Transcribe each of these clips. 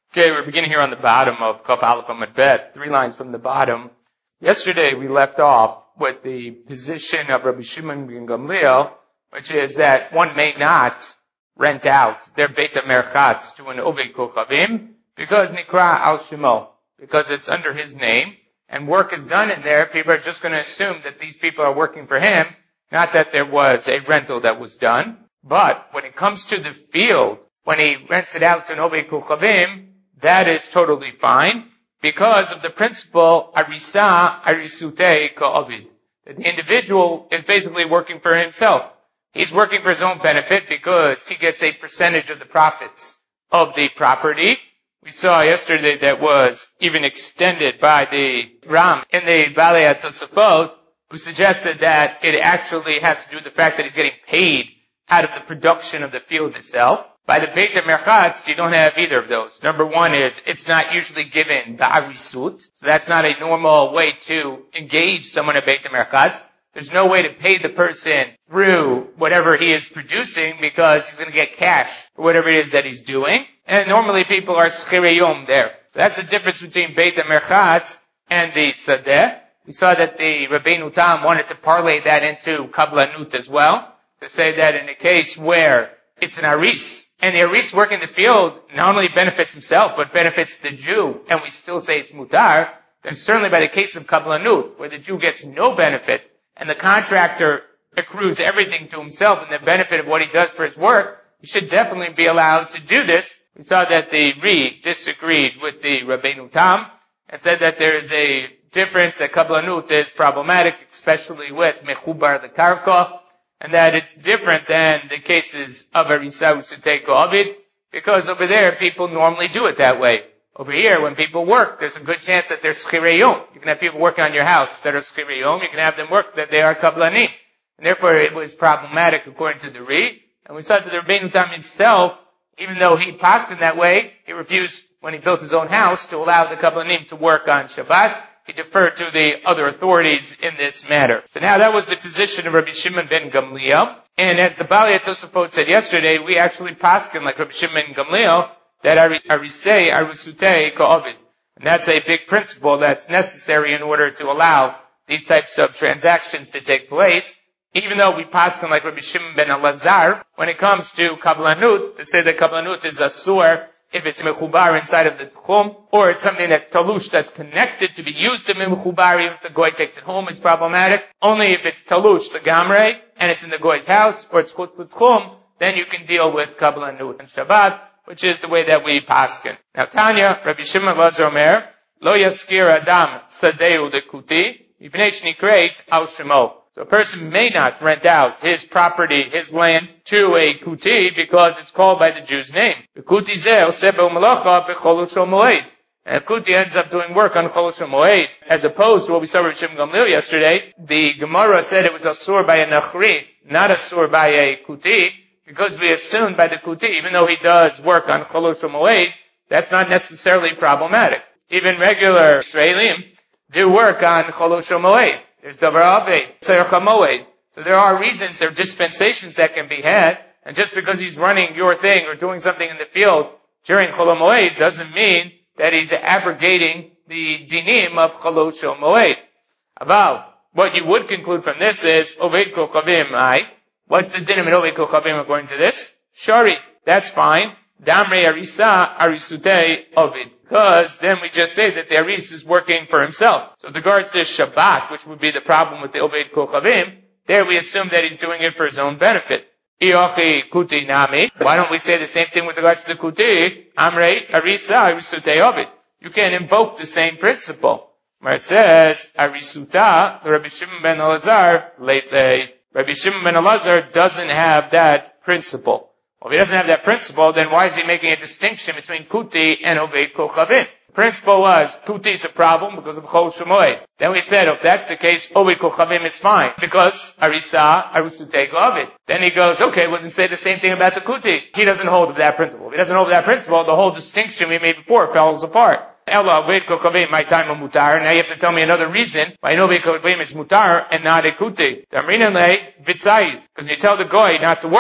Okay, we're beginning here on the bottom of Kaf Aleph Amud Bet, 3 lines from the bottom. Yesterday we left off with the position of Rabbi Shimon ben Gamliel, which is that one may not rent out their Beit HaMerchatz to an Oved Kochavim because Nikra al Shemo, because it's under his name, and work is done in there. People are just going to assume that these people are working for him, not that there was a rental that was done. But when it comes to the field, when he rents it out to an Oved Kochavim, that is totally fine because of the principle Arisa Arisute Ka'ovid. That the individual is basically working for himself. He's working for his own benefit because he gets a percentage of the profits of the property. We saw yesterday that was even extended by the Ram in the Balei HaTosafot, who suggested that it actually has to do with the fact that he's getting paid out of the production of the field itself. By the Beit HaMerchatz, you don't have either of those. Number one is, it's not usually given the arisut, so that's not a normal way to engage someone at Beit HaMerchatz. There's no way to pay the person through whatever he is producing because he's going to get cash for whatever it is that he's doing. And normally people are schirei yom there. So that's the difference between Beit HaMerchatz and the Sadeh. We saw that the Rabbeinu Tam wanted to parlay that into Kablanut as well, to say that in a case where it's an aris, and the aris working in the field not only benefits himself, but benefits the Jew, and we still say it's mutar, then certainly by the case of Kablanut, where the Jew gets no benefit, and the contractor accrues everything to himself and the benefit of what he does for his work, he should definitely be allowed to do this. We saw that the Ri disagreed with the Rabbeinu Tam, and said that there is a difference, that Kablanut is problematic, especially with Mechubar the Karka, and that it's different than the cases of Arisa Usutei Ka'ovid, because over there people normally do it that way. Over here, when people work, there's a good chance that they're schirei yom. You can have people working on your house that are schirei yom. You can have them work that they are kablanim. And therefore, it was problematic according to the Ri. And we saw that the Rabbeinu Tam himself, even though he passed in that way, he refused, when he built his own house, to allow the kablanim to work on Shabbat. He deferred to the other authorities in this matter. So now that was the position of Rabbi Shimon ben Gamliel. And as the Balei HaTosafot said yesterday, we actually paskin like Rabbi Shimon ben Gamliel, that arisei arisutei ka'ovid. And that's a big principle that's necessary in order to allow these types of transactions to take place. Even though we paskin like Rabbi Shimon ben Elazar, when it comes to Kablanut, to say that Kablanut is asur, if it's mechubar inside of the tchum, or it's something that's talush, that's connected to be used in mechubar, even if the goy takes it home, it's problematic. Only if it's talush, the gamre, and it's in the goy's house, or it's chutz l'tchum, then you can deal with kablanut and Shabbat, which is the way that we paskin. Now Tanya, Rabbi Shimon Lazar Omer, lo yaskir adam sadeu dekuti, mipnei shnikreit al shemo. So a person may not rent out his property, his land, to a kuti because it's called by the Jew's name. The kuti zeh oseh be'umalacha b'chol shel moed. And a kuti ends up doing work on chol shel moed, as opposed to what we saw with Shimon Gamliel yesterday. The Gemara said it was asur by a nachri, not asur by a kuti, because we assumed by the kuti, even though he does work on chol shel moed, that's not necessarily problematic. Even regular Israelim do work on chol shel moed. There's davar aved, tzarech hamoed. So there are reasons, there are dispensations that can be had, and just because he's running your thing or doing something in the field during chol hamoed doesn't mean that he's abrogating the dinim of chol shel moed. About what you would conclude from this is oved kochavim. What's the dinim in oved kochavim according to this? Shari, that's fine. Damre arisa arisutei ovid. Because then we just say that the aris is working for himself. So with regards to Shabbat, which would be the problem with the oved kochavim, there we assume that he's doing it for his own benefit. Iochi kuti nami. Why don't we say the same thing with regards to the kuti? Amre arisa arisutei ovid. You can invoke the same principle. Where it says, arisuta, Rabbi Shimon ben Elazar, lately. Rabbi Shimon ben Elazar doesn't have that principle. Well, if he doesn't have that principle, then why is he making a distinction between kuti and oved kochavim? The principle was, kuti is a problem because of chol shel moed. Then we said, if that's the case, oved kochavim is fine, because arisa, arisutei ka'ovid. Then he goes, okay, well then say the same thing about the kuti. He doesn't hold of that principle. If he doesn't hold of that principle, the whole distinction we made before falls apart. Ella, oved kochavim, my time of mutar. Now you have to tell me another reason why oved kochavim is mutar and not a kuti. Tamrinale, vitzayit. Because you tell the goy not to work,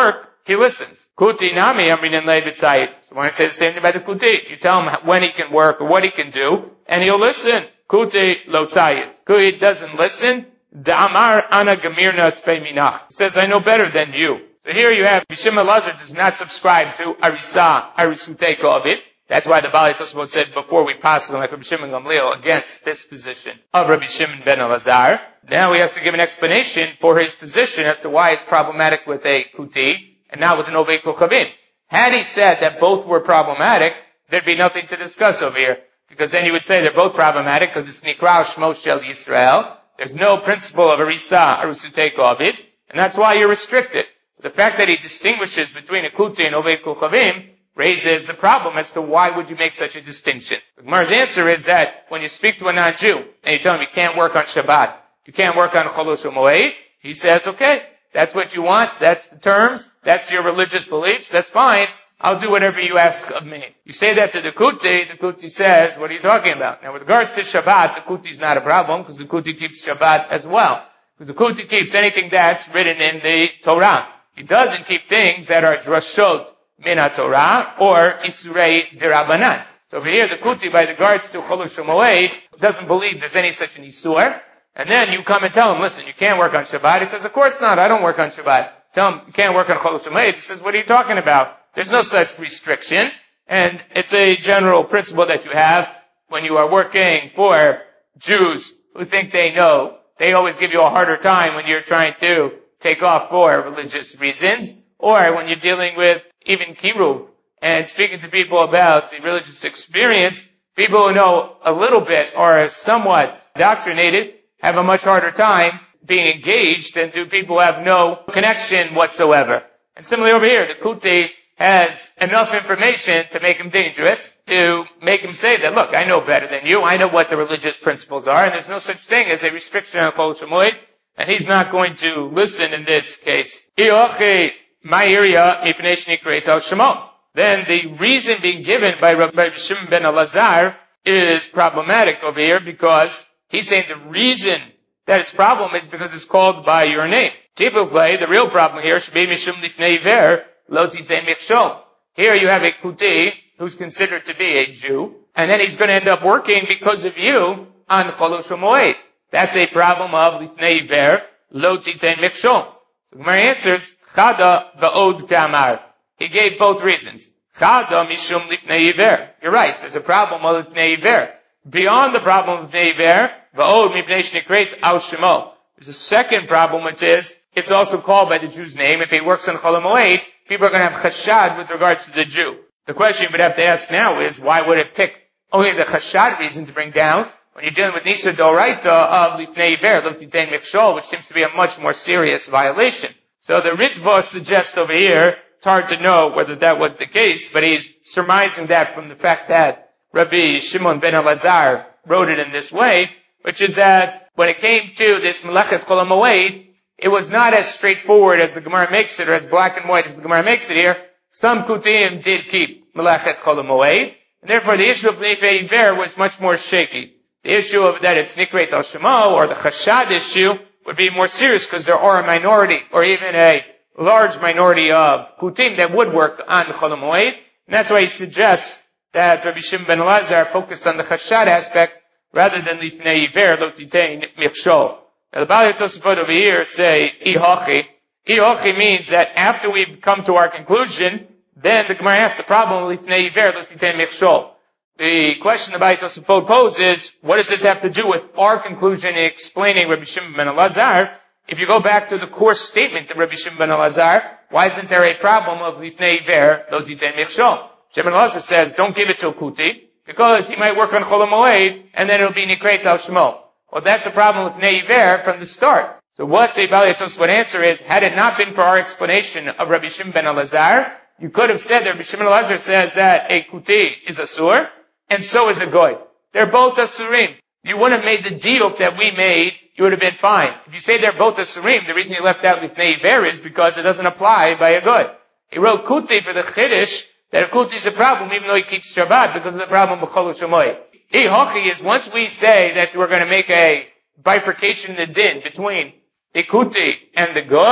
he listens. Kuti nami amrin levitzayit. So when I say the same thing about the kuti, you tell him when he can work or what he can do, and he'll listen. Kuti lo tzayit. Kuti doesn't listen. Da'amar ana gamirna tfei minach. He says, I know better than you. So here you have, Shimon Lazar does not subscribe to arisuteko of it. That's why the Balei Tosafot said before we pass it like Rabbi Shimon Gamliel against this position of Rabbi Shimon ben Elazar. Now he has to give an explanation for his position as to why it's problematic with a kuti and not with an ovei kochavim. Had he said that both were problematic, there'd be nothing to discuss over here. Because then he would say they're both problematic because it's Nikra Shmo Shel Yisrael. There's no principle of arisuteko of it, and that's why you're restricted. The fact that he distinguishes between a kuti and ovei kochavim raises the problem as to why would you make such a distinction. The Gemara's answer is that when you speak to a non-Jew and you tell him you can't work on Shabbat, you can't work on Cholosh Moed, he says, okay, that's what you want, that's the terms, that's your religious beliefs, that's fine, I'll do whatever you ask of me. You say that to the kuti says, what are you talking about? Now with regards to Shabbat, the kuti is not a problem because the kuti keeps Shabbat as well. Because the kuti keeps anything that's written in the Torah. He doesn't keep things that are drashot min Torah or isurei derabanan. So over here, the kuti, by regards to Cholosh Moed, doesn't believe there's any such an isur. And then you come and tell him, listen, you can't work on Shabbat. He says, of course not, I don't work on Shabbat. Tell him, you can't work on Cholosh Moed. He says, what are you talking about? There's no such restriction. And it's a general principle that you have when you are working for Jews who think they know. They always give you a harder time when you're trying to take off for religious reasons, or when you're dealing with even kiruv and speaking to people about the religious experience. People who know a little bit or are somewhat indoctrinated have a much harder time being engaged than do people who have no connection whatsoever. And similarly over here, the kuti has enough information to make him dangerous, to make him say that, look, I know better than you, I know what the religious principles are, and there's no such thing as a restriction on Cholosh Moed, and he's not going to listen in this case. Then the reason being given by Rabbi Shimon ben Elazar is problematic over here because he's saying the reason that it's problem is because it's called by your name. Typically, the real problem here should be Mishum Lifnei Iver Lo Titei Michshol. Here you have a kuti who's considered to be a Jew, and then he's going to end up working because of you on Cholosh Moed. That's a problem of Lifnei Iver Lo Titei Michshol. So Gemara answers, Chada va'od kamar. He gave both reasons. Chada mishum lifnei iver. You're right, there's a problem of lifnei iver. Beyond the problem of lifnei iver, va'od mipnei shnikret al shemo. There's a second problem, which is, it's also called by the Jew's name. If he works on Chol Moed, people are going to have chashad with regards to the Jew. The question you would have to ask now is, why would it pick only the chashad reason to bring down when you're dealing with Nisa Doraita of lifnei iver, lo titein michshol, which seems to be a much more serious violation. So the Ritva suggests over here, it's hard to know whether that was the case, but he's surmising that from the fact that Rabbi Shimon ben Elazar wrote it in this way, which is that when it came to this Melechet Chol Moed, it was not as straightforward as the Gemara makes it, or as black and white as the Gemara makes it here. Some Kutiyim did keep Melechet Chol Moed, and therefore the issue of Lifnei Iver was much more shaky. The issue of that it's Nikret al Shemo, or the Chashad issue, would be more serious because there are a minority, or even a large minority of Kutim that would work on Chol Moed, and that's why he suggests that Rabbi Shimon ben Elazar focused on the Chashad aspect rather than Lifnei Iver Lo Titein Michshol. Now the Balei Tosafot over here say Ihochi. Ihochi means that after we've come to our conclusion, then the Gemara asks the problem of Lifnei Iver Lo Titein Michshol. The question the Balei Tosafot poses, what does this have to do with our conclusion in explaining Rabbi Shimon ben Elazar? If you go back to the core statement of Rabbi Shimon ben Elazar, why isn't there a problem of Lifnei Iver Lo Titein Michshol? Shimon ben Elazar says, don't give it to a kuti, because he might work on Chol Moed, and then it'll be Nikret al Shemo. Well, that's a problem with Lifnei Iver from the start. So what the Balei Tosafot answer is, had it not been for our explanation of Rabbi Shimon ben Elazar, you could have said that Rabbi Shimon ben Elazar says that a kuti is a sur, and so is a goy. They're both asurim. You wouldn't have made the deal that we made, you would have been fine. If you say they're both asurim, the reason you left out Lifnei Iver is because it doesn't apply by a goy. He wrote kuti for the chiddush, that a kuti is a problem even though he keeps Shabbat because of the problem of Cholosh Moed. Ihochi is once we say that we're going to make a bifurcation in the din between the kuti and the goy,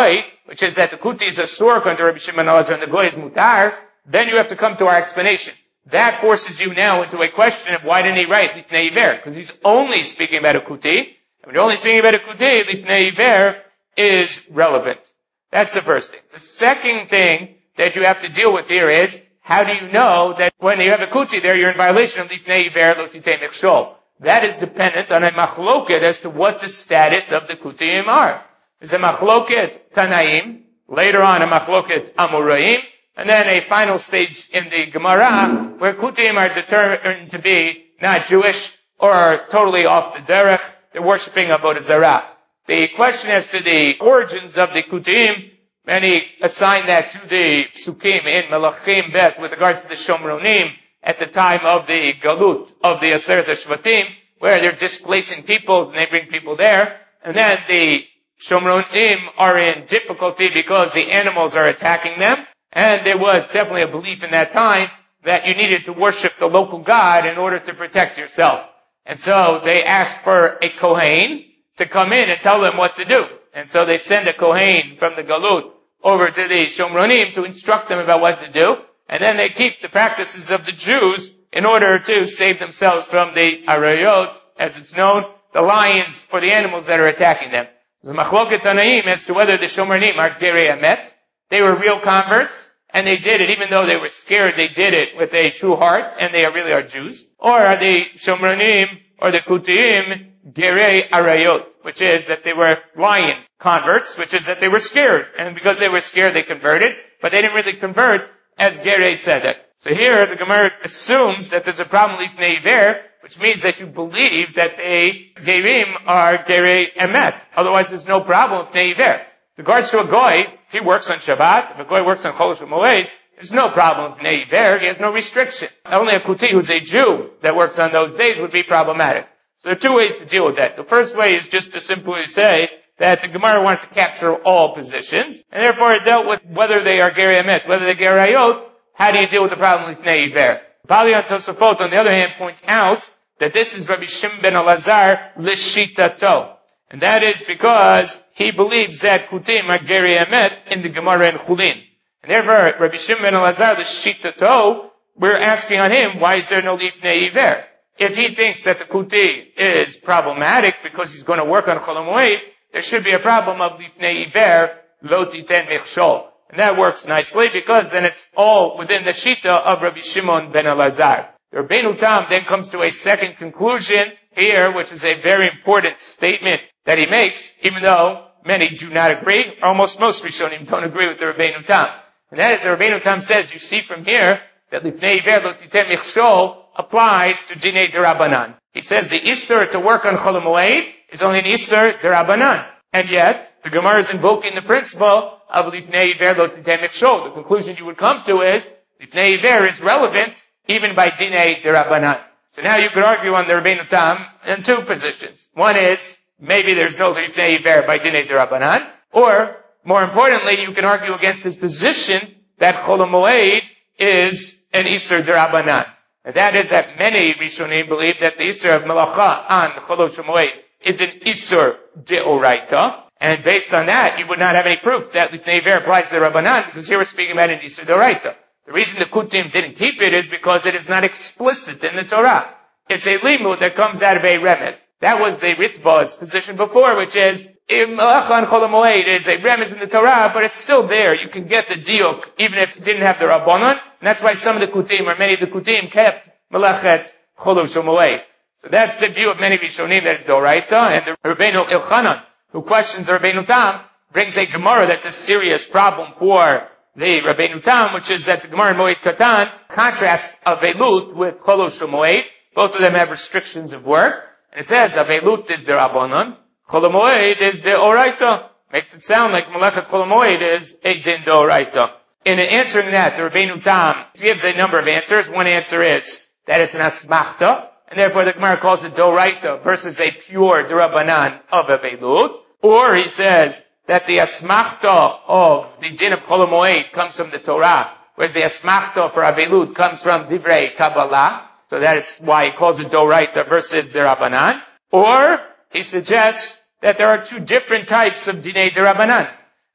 which is that the kuti is a surk under Rabbi Shimon Elazar and the goy is mutar, then you have to come to our explanation. That forces you now into a question of why didn't he write lifnei iver? Because he's only speaking about a kuti. And when you're only speaking about a kuti, lifnei iver is relevant. That's the first thing. The second thing that you have to deal with here is, how do you know that when you have a kuti there, you're in violation of lifnei iver lo titei mechshol? That is dependent on a machloket as to what the status of the kutiyim are. There's a machloket tanaim, later on a machloket amoraim, and then a final stage in the Gemara where kutiyim are determined to be not Jewish or totally off the derech. They're worshipping Avodah Zarah. The question as to the origins of the kutiyim, many assign that to the psukim in Melachim Bet with regards to the Shomronim at the time of the Galut of the Aseret HaShvatim, where they're displacing peoples and they bring people there. And then the Shomronim are in difficulty because the animals are attacking them. And there was definitely a belief in that time that you needed to worship the local god in order to protect yourself. And so they asked for a Kohen to come in and tell them what to do. And so they send a Kohen from the Galut over to the Shomronim to instruct them about what to do. And then they keep the practices of the Jews in order to save themselves from the arayot, as it's known, the lions or the animals that are attacking them. The machloket tanaim as to whether the Shomronim are gerei emet. They were real converts, and they did it, even though they were scared, they did it with a true heart, and they really are Jews. Or are the Shomronim or the Kutiyim gerei arayot, which is that they were lion converts, which is that they were scared. And because they were scared, they converted, but they didn't really convert as gerei tzedek. So here, the Gemara assumes that there's a problem with lifnei iver, which means that you believe that the gerim are gerei emet. Otherwise, there's no problem with lifnei iver. With regards to a goy, if he works on Shabbat, if a goy works on Chol Moed, there's no problem with lifnei iver. He has no restriction. Only a kuti who's a Jew that works on those days would be problematic. So there are two ways to deal with that. The first way is just to simply say that the Gemara wanted to capture all positions, and therefore it dealt with whether they are gerei emet, whether they're gerayot. How do you deal with the problem with lifnei iver? Bali and Tosafot, on the other hand, point out that this is Rabbi Shimon ben Elazar l'shitato. And that is because he believes that kutim are gerei emet in the Gemara and Chulin. And therefore, Rabbi Shimon ben Elazar l'shitato, we're asking on him, why is there no lifnei iver? If he thinks that the kuti is problematic because he's going to work on Chol Moed, there should be a problem of lifnei iver lo titen mechshol. And that works nicely because then it's all within the shita of Rabbi Shimon ben Elazar. The Rabbeinu Tam then comes to a second conclusion here, which is a very important statement that he makes, even though many do not agree, almost most Rishonim don't agree with the Rabbeinu Tam. And that is, the Rabbeinu Tam says, you see from here, that lifnei iver lo titen mechshol applies to dinei derabanan. He says the Isser to work on Chol Moed is only an Isser derabanan. And yet, the Gemara is invoking the principle of lifnei iver lo titen mechshol. The conclusion you would come to is, lifnei iver is relevant even by dinei derabanan. So now you could argue on the Rabbeinu Tam in two positions. One is, maybe there's no lifnei iver by dinei derabanan, or, more importantly, you can argue against his position that Chol Moed is an Isser derabanan. And that is that many Rishonim believe that the Isser of Melacha on Chol Moed is an Isser deoraita. And based on that, you would not have any proof that lifnei iver applies to the Rabbanan, because here we're speaking about an Isser deoraita. The reason the Kutim didn't keep it is because it is not explicit in the Torah. It's a limud that comes out of a remez. That was the Ritva's position before, which is, if Melacha on Chol Moed is a remez in the Torah, but it's still there. You can get the diuk, even if it didn't have the Rabbanan. And that's why some of the Kutim, or many of the Kutim, kept Melachet Chol Moed. So that's the view of many Rishonim that it's Doraita, and the Rabbeinu Elchanan, who questions the Rabbeinu Tam, brings a Gemara that's a serious problem for the Rabbeinu Tam, which is that the Gemara in Moed Katan contrasts Avelut with Chol Moed. Both of them have restrictions of work. And it says, Avelut is the Rabbanan, Chol Moed is the Oraita. Makes it sound like Melachet Chol Moed is a din Doraita. In answering that, the Rabbeinu Tam gives a number of answers. One answer is that it's an asmachta, and therefore the Gemara calls it doraita versus a pure derabanan of Avelut. Or he says that the asmachta of the din of Chol Moed comes from the Torah, whereas the asmachta for Avelut comes from Divrei Kabbalah. So that's why he calls it doraita versus derabanan. Or he suggests that there are two different types of dinei derabanan.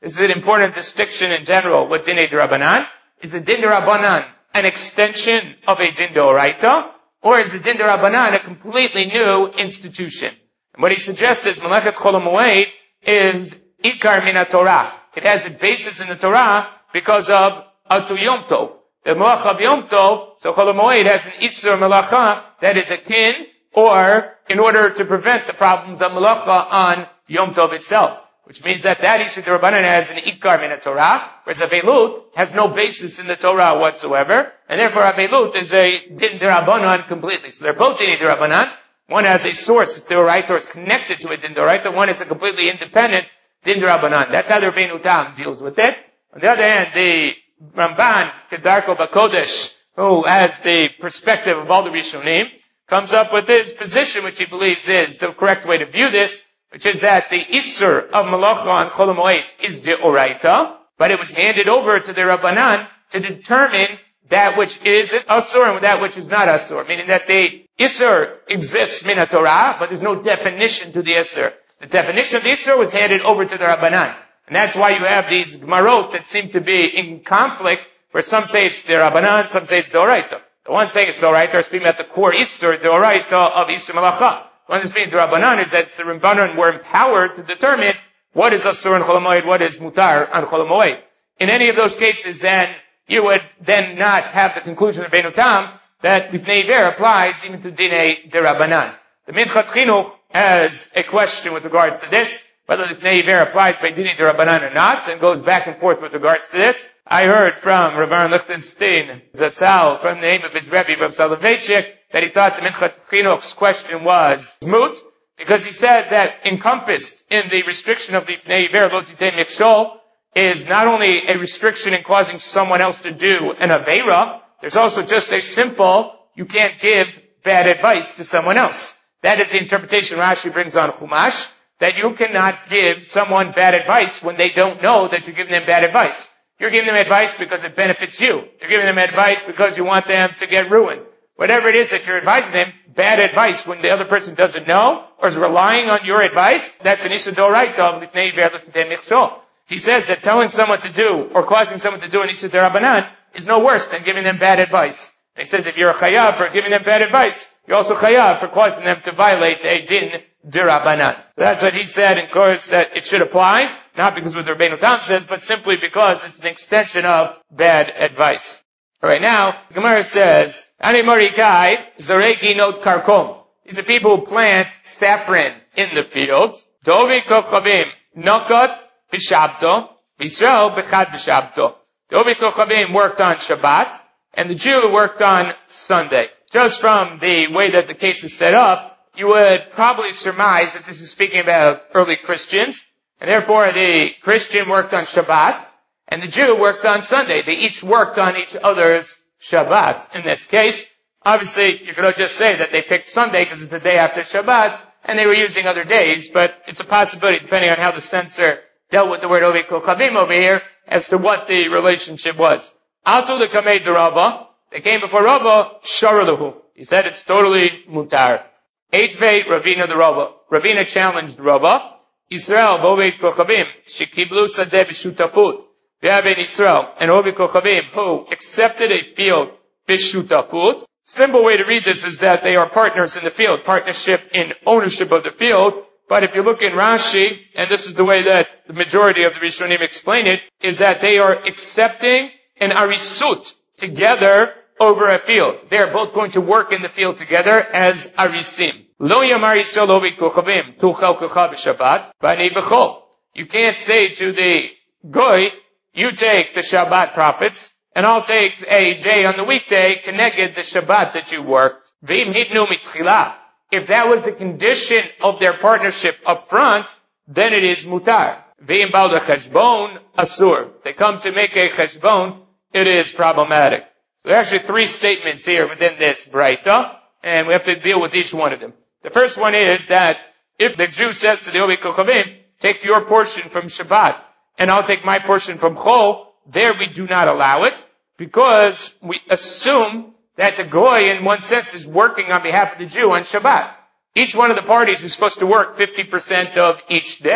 This is an important distinction in general with Dinei D'Rabbanan. Is the Din D'Rabbanan an extension of a Din D'Oraita, or is the Din D'Rabbanan a completely new institution? And what he suggests is Melechet Chol HaMoed is Ikar Min HaTorah. It has a basis in the Torah because of Atu Yom Tov. The Melach of Yom Tov, so Chol HaMoed has an Isur Melacha that is akin, or in order to prevent the problems of Melacha on Yom Tov itself. Which means that Isur D'Rabbanan has an Ikar Min HaTorah, whereas Avelut has no basis in the Torah whatsoever, and therefore Avelut is a Din D'Rabbanan completely. So they're both Din D'Rabbanan. One has a source, the D'Oraita, or is connected to a Din D'Oraita. One is a completely independent Din D'Rabbanan. That's how the Rabbeinu Tam deals with it. On the other hand, the Ramban, Kedarko Bakodesh, who has the perspective of all the Rishonim, comes up with his position, which he believes is the correct way to view this, which is that the Isur of Malacha on Chol HaMoed is D'Oraita, but it was handed over to the Rabbanan to determine that which is Asur and that which is not Asur, meaning that the Isur exists min HaTorah, but there's no definition to the Isur. The definition of the Isur was handed over to the Rabbanan. And that's why you have these Gemarot that seem to be in conflict, where some say it's the Rabbanan, some say it's D'Oraita. The one saying it's D'Oraita are speaking about the core Isur, D'Oraita of Isur Malacha. The one that's being D'Rabbanan is that the Rabbanan were empowered to determine what is Asur on Chol HaMoed, what is Mutar on Chol HaMoed. In any of those cases, then, you would then not have the conclusion of Rabbeinu Tam that Lifnei Iver applies even to Dinei D'Rabbanan. The Minchat Chinuch has a question with regards to this, whether Lifnei Iver applies by Dinei D'Rabbanan or not, and goes back and forth with regards to this. I heard from Rav Aaron Lichtenstein Zatzal, from the name of his Rebbe, Rav Soloveitchik, that he thought the Minchat Chinuch's question was moot, because he says that encompassed in the restriction of the Lifnei Iver Lo Titei Mikshol is not only a restriction in causing someone else to do an Aveira, there's also just a simple, you can't give bad advice to someone else. That is the interpretation Rashi brings on Chumash, that you cannot give someone bad advice when they don't know that you're giving them bad advice. You're giving them advice because it benefits you. You're giving them advice because you want them to get ruined. Whatever it is that you're advising them, bad advice when the other person doesn't know or is relying on your advice, that's an Isur D'Oraita of Lifnei Iver Lo Titei Mikshol. He says that telling someone to do or causing someone to do an Isur D'Rabbanan is no worse than giving them bad advice. He says if you're a chayav for giving them bad advice, you're also chayav for causing them to violate a Din D'Rabbanan. That's what he said, and of course that it should apply, not because what the Rabbeinu Tam says, but simply because it's an extension of bad advice. Alright, now, the Gemara says, Ani Morikai, Zoreki Not Karkom. These are people who plant saprin in the fields. Dovi Kochavim, Nokot, B'Shabto, B'Yisrael, B'Chad B'Shabto. Dovi Kochavim worked on Shabbat, and the Jew worked on Sunday. Just from the way that the case is set up, you would probably surmise that this is speaking about early Christians, and therefore the Christian worked on Shabbat, and the Jew worked on Sunday. They each worked on each other's Shabbat. In this case, obviously, you could just say that they picked Sunday because it's the day after Shabbat, and they were using other days, but it's a possibility, depending on how the censor dealt with the word Ovi Kochavim over here, as to what the relationship was. Atu the Kamei D'Rava, they came before Rava, Sharaluhu. He said it's totally mutar. Eitvei Ravina the Rava. Ravina challenged Rava. Israel, Ovi Kochavim, Shekiblu Sadeh B'Shutafut. We have in Israel and Ovi Kochavim who accepted a field B'Shutafut. Simple way to read this is that they are partners in the field, partnership in ownership of the field. But if you look in Rashi, and this is the way that the majority of the Rishonim explain it, is that they are accepting an arisut together over a field. They are both going to work in the field together as arisim. Lo yamar Yisrael Ovi Kochavim tuchel kochav b'Shabbat b'ani b'chol. You can't say to the goy, you take the Shabbat profits, and I'll take a day on the weekday, keneged the Shabbat that you worked. V'im hitnu mitchila. If that was the condition of their partnership up front, then it is mutar. V'im ba'al cheshbon asur. They come to make a cheshbon, it is problematic. So there are actually three statements here within this Braita, and we have to deal with each one of them. The first one is that if the Jew says to the Ovi Kochavim, take your portion from Shabbat, and I'll take my portion from Chol, there we do not allow it, because we assume that the Goy, in one sense, is working on behalf of the Jew on Shabbat. Each one of the parties is supposed to work 50% of each day.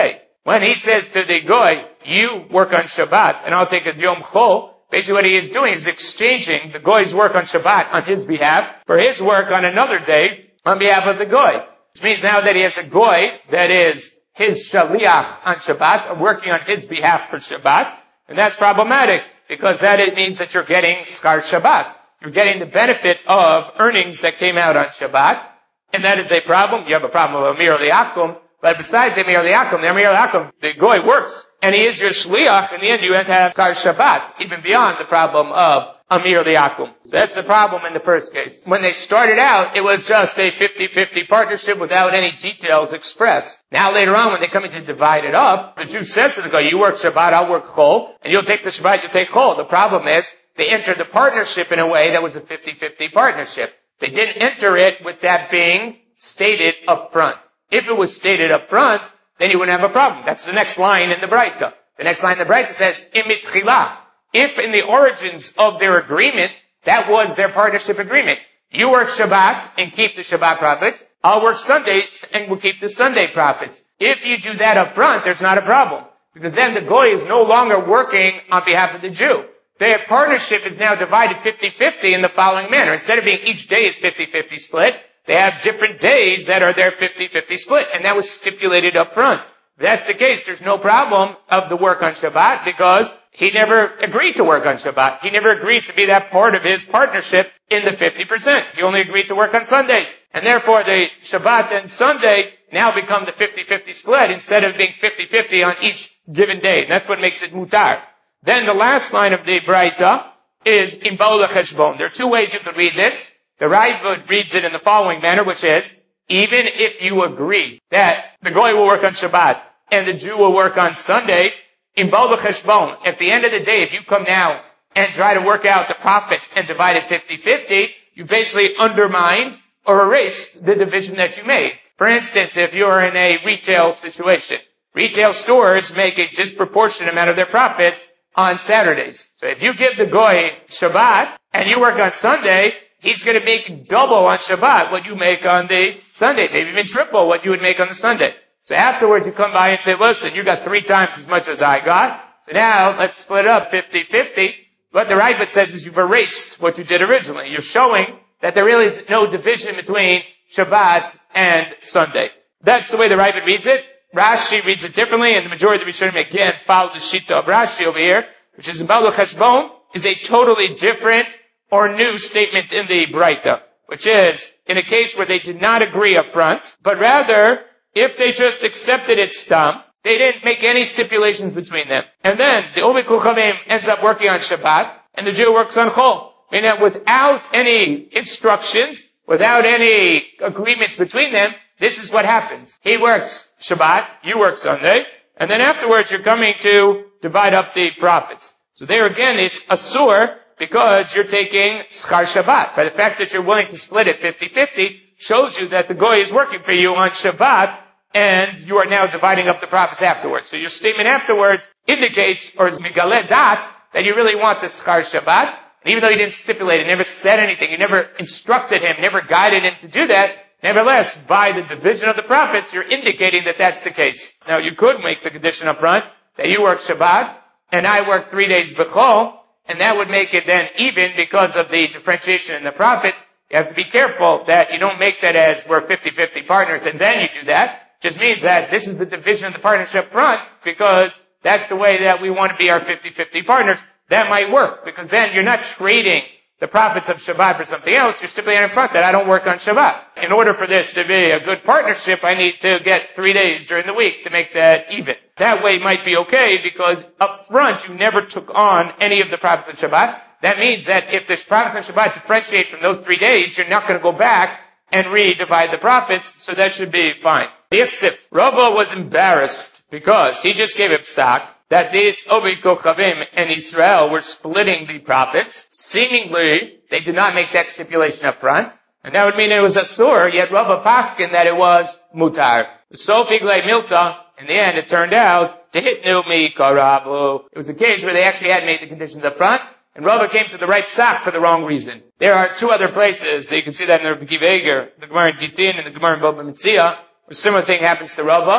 When he says to the goy, you work on Shabbat and I'll take a Yom Chol, basically what he is doing is exchanging the goy's work on Shabbat on his behalf for his work on another day on behalf of the goy. Which means now that he has a goy that is his shaliach on Shabbat, working on his behalf for Shabbat, and that's problematic because that it means that you're getting schar Shabbat. You're getting the benefit of earnings that came out on Shabbat, and that is a problem. You have a problem with Amir Liakum, but besides Amir Liakum, the goy works, and he is your shliach. In the end, you have to have schar Shabbat, even beyond the problem of Amir Liakum. So that's the problem in the first case. When they started out, it was just a 50-50 partnership without any details expressed. Now later on, when they come in to divide it up, the Jew says to the guy, you work Shabbat, I'll work Chol, and you'll take the Shabbat, you'll take Chol. The problem is, they entered the partnership in a way that was a 50-50 partnership. They didn't enter it with that being stated up front. If it was stated up front, then you wouldn't have a problem. That's the next line in the Braita. The next line in the Braita says, Imitchila. If in the origins of their agreement, that was their partnership agreement. You work Shabbat and keep the Shabbat profits. I'll work Sundays and we'll keep the Sunday profits. If you do that up front, there's not a problem. Because then the goy is no longer working on behalf of the Jew. Their partnership is now divided 50-50 in the following manner. Instead of being each day is 50-50 split, they have different days that are their 50-50 split. And that was stipulated up front. If that's the case, there's no problem of the work on Shabbat because he never agreed to work on Shabbat. He never agreed to be that part of his partnership in the 50%. He only agreed to work on Sundays. And therefore the Shabbat and Sunday now become the 50-50 split instead of being 50-50 on each given day. And that's what makes it mutar. Then the last line of the Braita is im ba'u l'cheshbon. There are two ways you could read this. The Raavad reads it in the following manner, which is, even if you agree that the goy will work on Shabbat and the Jew will work on Sunday, im ba'u l'cheshbon, at the end of the day, if you come now and try to work out the profits and divide it 50-50, you basically undermined or erased the division that you made. For instance, if you're in a retail situation, retail stores make a disproportionate amount of their profits on Saturdays. So if you give the goy Shabbat and you work on Sunday, he's going to make double on Shabbat what you make on the Sunday, maybe even triple what you would make on the Sunday. So afterwards you come by and say, listen, you got 3 times as much as I got, so now let's split up 50-50. What the Raavad says is you've erased what you did originally. You're showing that there really is no division between Shabbat and Sunday. That's the way the Raavad reads it. Rashi reads it differently, and the majority of the Rishonim again follow the Shita of Rashi over here, which is Ba'u l'cheshbon, is a totally different or new statement in the Braita, which is in a case where they did not agree up front, but rather if they just accepted it stam, they didn't make any stipulations between them. And then the Ovi Kuchavim ends up working on Shabbat, and the Jew works on Chol. Meaning that without any instructions, without any agreements between them, this is what happens. He works Shabbat, you work Sunday, and then afterwards you're coming to divide up the profits. So there again, it's asur because you're taking schar Shabbat. By the fact that you're willing to split it 50-50 shows you that the goy is working for you on Shabbat, and you are now dividing up the profits afterwards. So your statement afterwards indicates, or is migaleh dat, that you really want the schar Shabbat. And even though you didn't stipulate it, never said anything, you never instructed him, never guided him to do that, nevertheless, by the division of the profits, you're indicating that that's the case. Now, you could make the condition up front that you work Shabbat, and I work 3 days b'chol, and that would make it then even because of the differentiation in the profits. You have to be careful that you don't make that as we're 50-50 partners, and then you do that. It just means that this is the division of the partnership up front, because that's the way that we want to be our 50-50 partners. That might work, because then you're not trading the profits of Shabbat for something else. You're stipulating in front that I don't work on Shabbat. In order for this to be a good partnership, I need to get 3 days during the week to make that even. That way it might be okay, because up front you never took on any of the profits of Shabbat. That means that if the profits on Shabbat differentiate from those 3 days, you're not going to go back and re-divide the profits, so that should be fine. The Iksif, Rava was embarrassed because he just gave a psak that these Ovi Kochavim and Israel were splitting the profits. Seemingly, they did not make that stipulation up front, and that would mean it was asur, yet Rava paskin that it was mutar. So Figlei Milta, in the end, it turned out, Tehitnu mi karabu. It was a case where they actually had made the conditions up front, and Rava came to the right psak for the wrong reason. There are 2 other places that you can see that in the Rebbe Kiva Eger, the Gemara in Gitin and the Gemara in Bava Metzia, where a similar thing happens to Rava.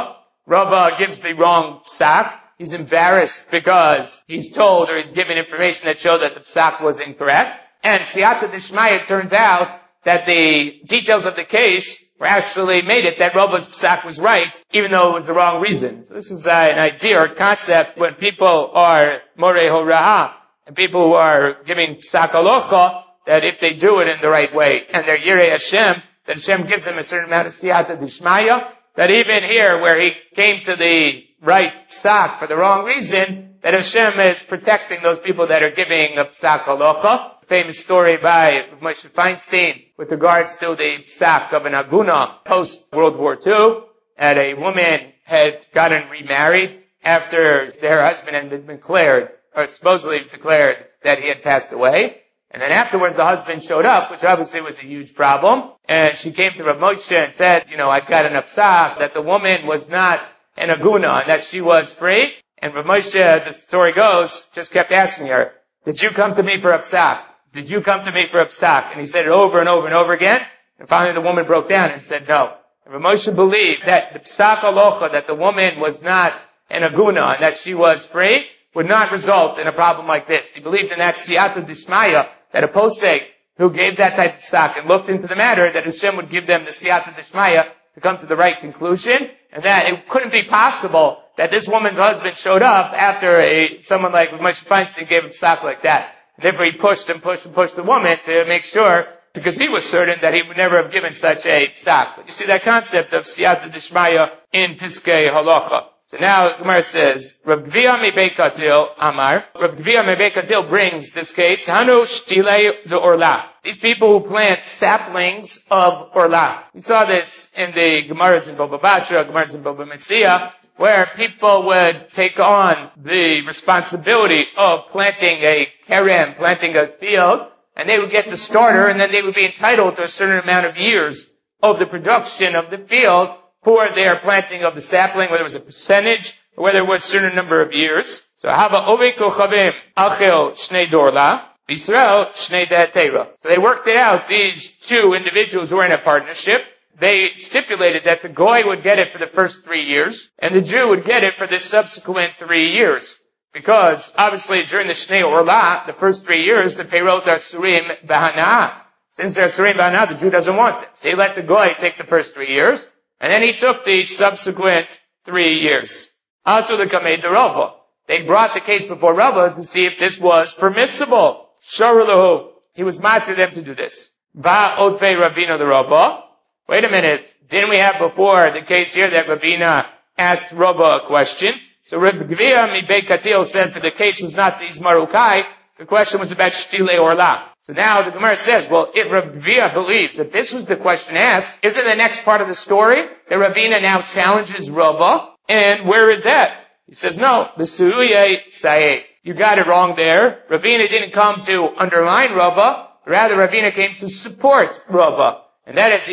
Rava gives the wrong psak. He's embarrassed because he's told or he's given information that showed that the psak was incorrect. And siyata d'shmaya, it turns out that the details of the case were actually made it that Rava's psak was right, even though it was the wrong reason. So this is an idea or concept when people are morei hora'ah, and people who are giving psak halacha, that if they do it in the right way, and they're yirei Hashem, that Hashem gives them a certain amount of siyata d'shmaya, that even here, where he came to the right psak for the wrong reason, that Hashem is protecting those people that are giving a psak halacha. Famous story by Moshe Feinstein with regards to the psak of an aguna post World War II, that a woman had gotten remarried after their husband had been declared, or supposedly declared, that he had passed away. And then afterwards the husband showed up, which obviously was a huge problem. And she came to Rav Moshe and said, I've got an psak that the woman was not an aguna and that she was free. And Rav Moshe, the story goes, just kept asking her, did you come to me for a psak? Did you come to me for a psak? And he said it over and over and over again. And finally the woman broke down and said no. And Rav Moshe believed that the psak halacha, that the woman was not an aguna and that she was free, would not result in a problem like this. He believed in that siyata d'shmaya, that a posek who gave that type of psak and looked into the matter, that Hashem would give them the siyata d'shmaya to come to the right conclusion, and that it couldn't be possible that this woman's husband showed up after someone like Moshe Feinstein gave a psak like that. Therefore he pushed and pushed and pushed the woman to make sure, because he was certain that he would never have given such a psak. But you see that concept of siyata d'shmaya in Piskei Halacha. So now the Gemara says, Rav Gvia mebei Katil Amar. Rav Gvia mebei Katil brings this case. Hanu shtilei le'orla. These people who plant saplings of orla. We saw this in the Gemaras in Baba Batra, Gemaras in Baba Metzia, where people would take on the responsibility of planting a kerem, planting a field, and they would get the starter, and then they would be entitled to a certain amount of years of the production of the field for their planting of the sapling, whether it was a percentage, or whether it was a certain number of years. So, Hava Ove Kochavim Achel Shnei Dorla, Yisrael Shnei De'ateva. So they worked it out, these two individuals who were in a partnership. They stipulated that the Goy would get it for the first 3 years, and the Jew would get it for the subsequent 3 years. Because, obviously, during the Shnei Orla, the first 3 years, the Peirot are Surim B'Hana'ah. Since they're Surim B'Hana'ah, the Jew doesn't want them. So he let the Goy take the first 3 years, and then he took the subsequent 3 years. Atu the Kamei de Rava. They brought the case before Rava to see if this was permissible. Sharulahu. He was mad for them to do this. Va Otvei Ravina the Rava. Wait a minute. Didn't we have before the case here that Ravina asked Rava a question? So Rav Gvia mibei Katil says that the case was not these Marukai. The question was about Shtile Orla. So now the Gemara says, well, if Rav Gvia believes that this was the question asked, isn't the next part of the story that Ravina now challenges Rava? And where is that? He says, no, the Suruye Saye. You got it wrong there. Ravina didn't come to underline Rava. Rather, Ravina came to support Rava. And that is,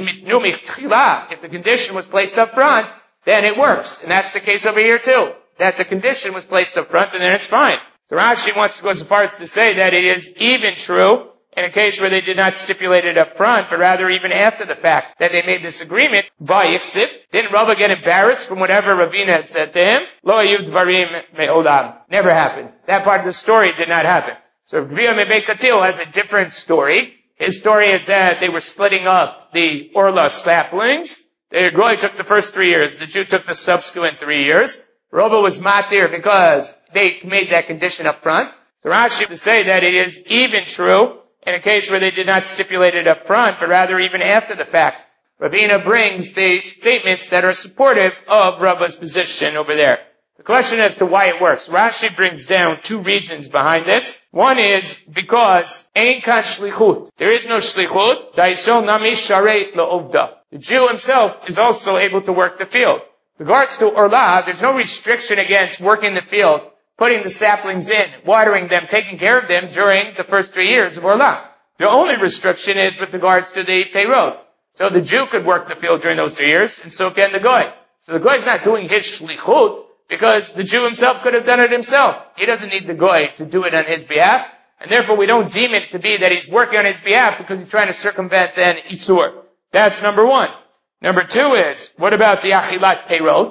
if the condition was placed up front, then it works. And that's the case over here too. That the condition was placed up front and then it's fine. So Rashi wants to go so far as to say that it is even true in a case where they did not stipulate it up front, but rather even after the fact that they made this agreement. Vayifsif. Didn't Rava get embarrassed from whatever Ravina had said to him? Lo hayu dvarim me'olam. Never happened. That part of the story did not happen. So Gvia mebei Katil has a different story. His story is that they were splitting up the Orla saplings. The Goy took the first 3 years. The Jew took the subsequent 3 years. Rava was matir because they made that condition up front. So Rashi to say that it is even true in a case where they did not stipulate it up front, but rather even after the fact. Ravina brings the statements that are supportive of Rava's position over there. The question as to why it works. Rashi brings down 2 reasons behind this. One is because ein kan shlichut. There is no shlichut. Daisol nami sharei le'ovda. The Jew himself is also able to work the field. With regards to Orla, there's no restriction against working the field, putting the saplings in, watering them, taking care of them during the first 3 years of Orla. The only restriction is with regards to the Peirot. So the Jew could work the field during those 3 years, and so can the Goy. So the Goy is not doing his shlichut, because the Jew himself could have done it himself. He doesn't need the Goy to do it on his behalf, and therefore we don't deem it to be that he's working on his behalf because he's trying to circumvent an Isur. That's number one. Number 2 is, what about the Achilat Peirot?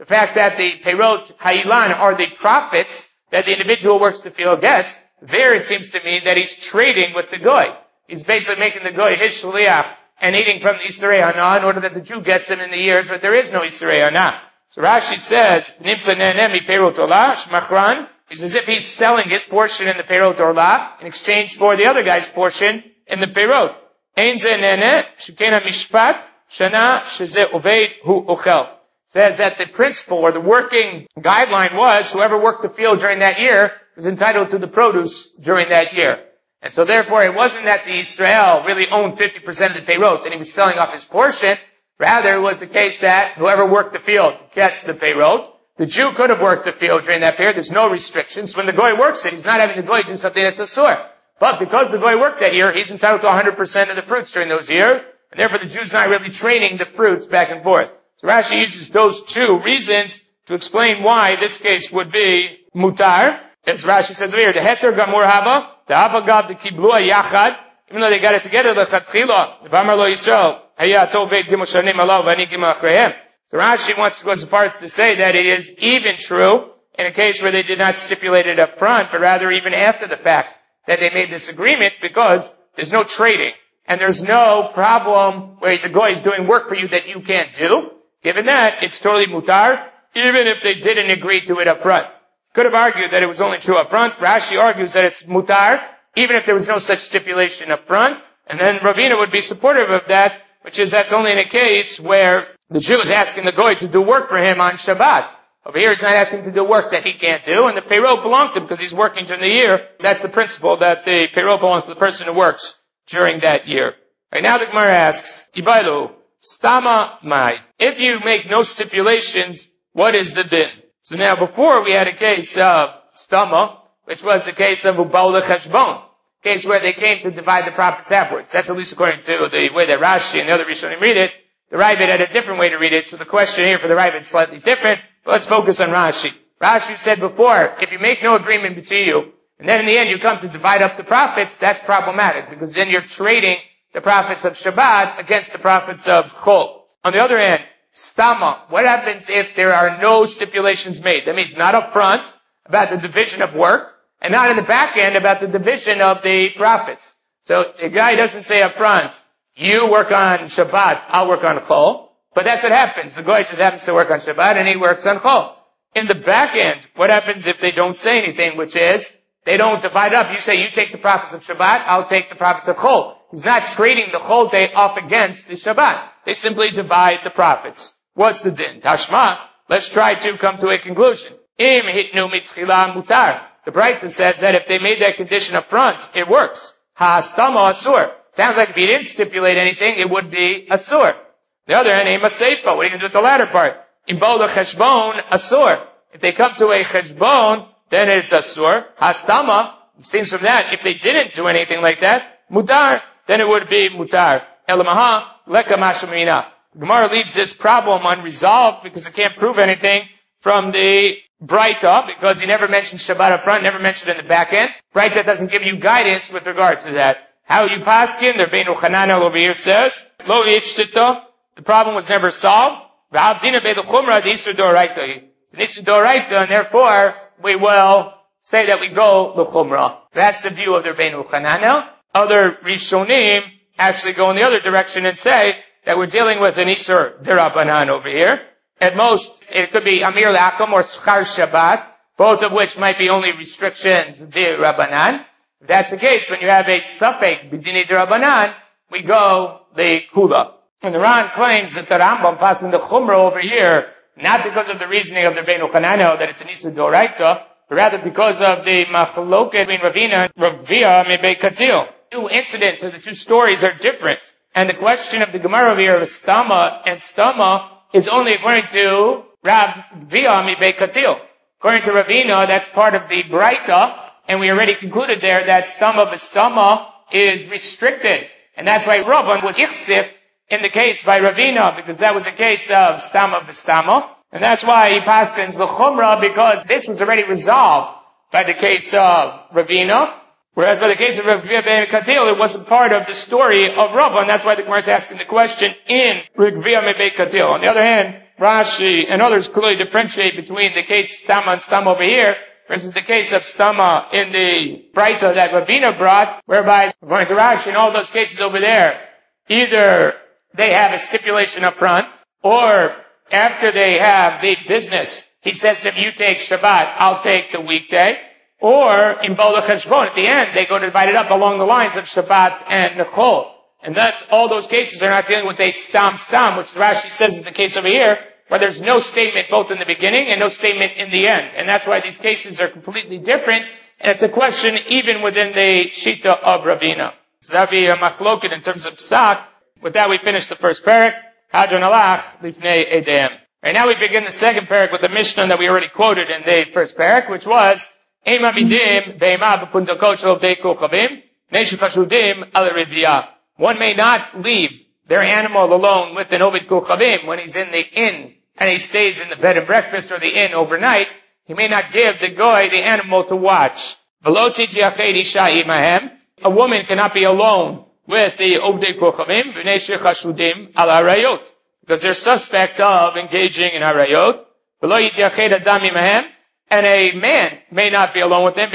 the fact that the Perot Ha'ilan are the profits that the individual works the field gets, there it seems to me that he's trading with the Goy. He's basically making the Goy his Shaliach and eating from the Yisrei Hana in order that the Jew gets him in the years where there is no Yisrei Hana. So Rashi says, Nimsa Nenemi Perot Olah, Shmachran, it's as if he's selling his portion in the Perot Olah in exchange for the other guy's portion in the Perot. Ein ze nene, shekena mishpat, shana sheze oved hu ochel. Says that the principle or the working guideline was whoever worked the field during that year was entitled to the produce during that year. And so therefore it wasn't that the Israel really owned 50% of the Perot and he was selling off his portion. Rather it was the case that whoever worked the field gets the Perot. The Jew could have worked the field during that period. There's no restrictions. When the Goy works it, he's not having the Goy do something that's asur. But because the Goy worked that year, he's entitled to 100% of the fruits during those years. And therefore the Jew's not really trading the fruits back and forth. So Rashi uses those two reasons to explain why this case would be mutar. As Rashi says over here, the heter gamur hava, the hava gav the kiblua yachad, even though they got it together, the chatchila, the v'amar lo Yisrael, haya toved gimel shanim alav, v'ani gimel achreihem. So Rashi wants to go so far as to say that it is even true in a case where they did not stipulate it up front, but rather even after the fact that they made this agreement, because there's no trading. And there's no problem where the Goy is doing work for you that you can't do. Given that, it's totally mutar, even if they didn't agree to it up front. Could have argued that it was only true up front. Rashi argues that it's mutar, even if there was no such stipulation up front. And then Ravina would be supportive of that, which is that's only in a case where the Jew is asking the Goy to do work for him on Shabbat. Over here, he's not asking to do work that he can't do, and the Perot belonged to him because he's working during the year. That's the principle, that the Perot belongs to the person who works during that year. Right now the Gemara asks, Ibailu, Stama Mai. If you make no stipulations, what is the din? So now before we had a case of Stama, which was the case of Ubaula Cheshbon, case where they came to divide the profits halfwards. That's at least according to the way that Rashi and the other Rishonim read it. The Ravid had a different way to read it, so the question here for the Ravid is slightly different, but let's focus on Rashi. Rashi said before, if you make no agreement between you, and then in the end you come to divide up the profits, that's problematic, because then you're trading the profits of Shabbat against the profits of Chol. On the other hand, Stama, what happens if there are no stipulations made? That means not up front about the division of work, and not in the back end about the division of the profits. So the guy doesn't say up front, you work on Shabbat, I'll work on Chol. But that's what happens. The Goy just happens to work on Shabbat and he works on Chol. In the back end, what happens if they don't say anything, which is, they don't divide up. You say, you take the profits of Shabbat, I'll take the profits of Chol. He's not trading the Chol day off against the Shabbat. They simply divide the profits. What's the din? Tashma, let's try to come to a conclusion. Im hitnu mitchila mutar. The Braita says that if they made that condition up front, it works. Ha'astama asur. Sounds like if you didn't stipulate anything, it would be asur. The other hand, aim a seifa. What are you going to do with the latter part? Imbola cheshbon asur. If they come to a cheshbon, then it's asur. Hastama, seems from that, if they didn't do anything like that, mutar, then it would be mutar. Elamaha, leka mashamina. The Gemara leaves this problem unresolved because it can't prove anything from the Braita, because he never mentioned Shabbat up front, never mentioned it in the back end. Braita doesn't give you guidance with regards to that. How you paskin, the Beinu Chananel over here says, lo yishtita, the problem was never solved. V'abdina be'du chumra, the Isur Doraita. It's an Isur Doraita, and therefore, we will say that we go l'chumra. That's the view of the Beinu Chananel. Other Rishonim actually go in the other direction and say that we're dealing with an Isur Derabanan over here. At most, it could be Amir L'Akum or Schar Shabbat, both of which might be only restrictions Derabanan. If that's the case, when you have a Safek B'dini Derabanan, we go the Kula. And the Ran claims that the Rambam passing the Chumra over here, not because of the reasoning of the Beinu Chananel that it's an Isur Doraita, but rather because of the Machloket between Ravina and Ravia Mebei Katil. Two incidents or the two stories are different. And the question of the Gemara here of Stama and Stama is only according to Ravia Mebei Katil. According to Ravina, that's part of the Braita, and we already concluded there that Stama B'Stama is restricted. And that's why Rabban was Ichsif in the case by Ravina, because that was a case of Stama B'Stama. And that's why he paskins l'chumra, because this was already resolved by the case of Ravina. Whereas by the case of Reb Gvia ben Katil, it wasn't part of the story of Rava, and that's why the Gemara is asking the question in Reb Gvia ben Katil. On the other hand, Rashi and others clearly differentiate between the case Stama and Stama over here versus the case of Stama in the Breita that Ravina brought, whereby, according to Rashi, in all those cases over there, either they have a stipulation up front, or after they have the business, he says to them, you take Shabbat, I'll take the weekday. Or in Bola Cheshbon, at the end, they go to divide it up along the lines of Shabbat and Nechol. And that's, all those cases are not dealing with a stam, which Rashi says is the case over here, where there's no statement both in the beginning and no statement in the end. And that's why these cases are completely different, and it's a question even within the Shita of Ravina. So that'd be a machloket in terms of Psak. With that, we finish the first parak. Hadron alach lifnei edeim. Right now we begin the second parak with the Mishnah that we already quoted in the first parak, which was, Eima midim be'ema b'pundakot shel ovdei kochavim, neshu chashudim al riviyah. One may not leave their animal alone with an Ovid Kochavim when he's in the inn and he stays in the bed and breakfast or the inn overnight. He may not give the goy the animal to watch. A woman cannot be alone with the Ovdei Kochavim al harayot, because they're suspect of engaging in harayot. And a man may not be alone with them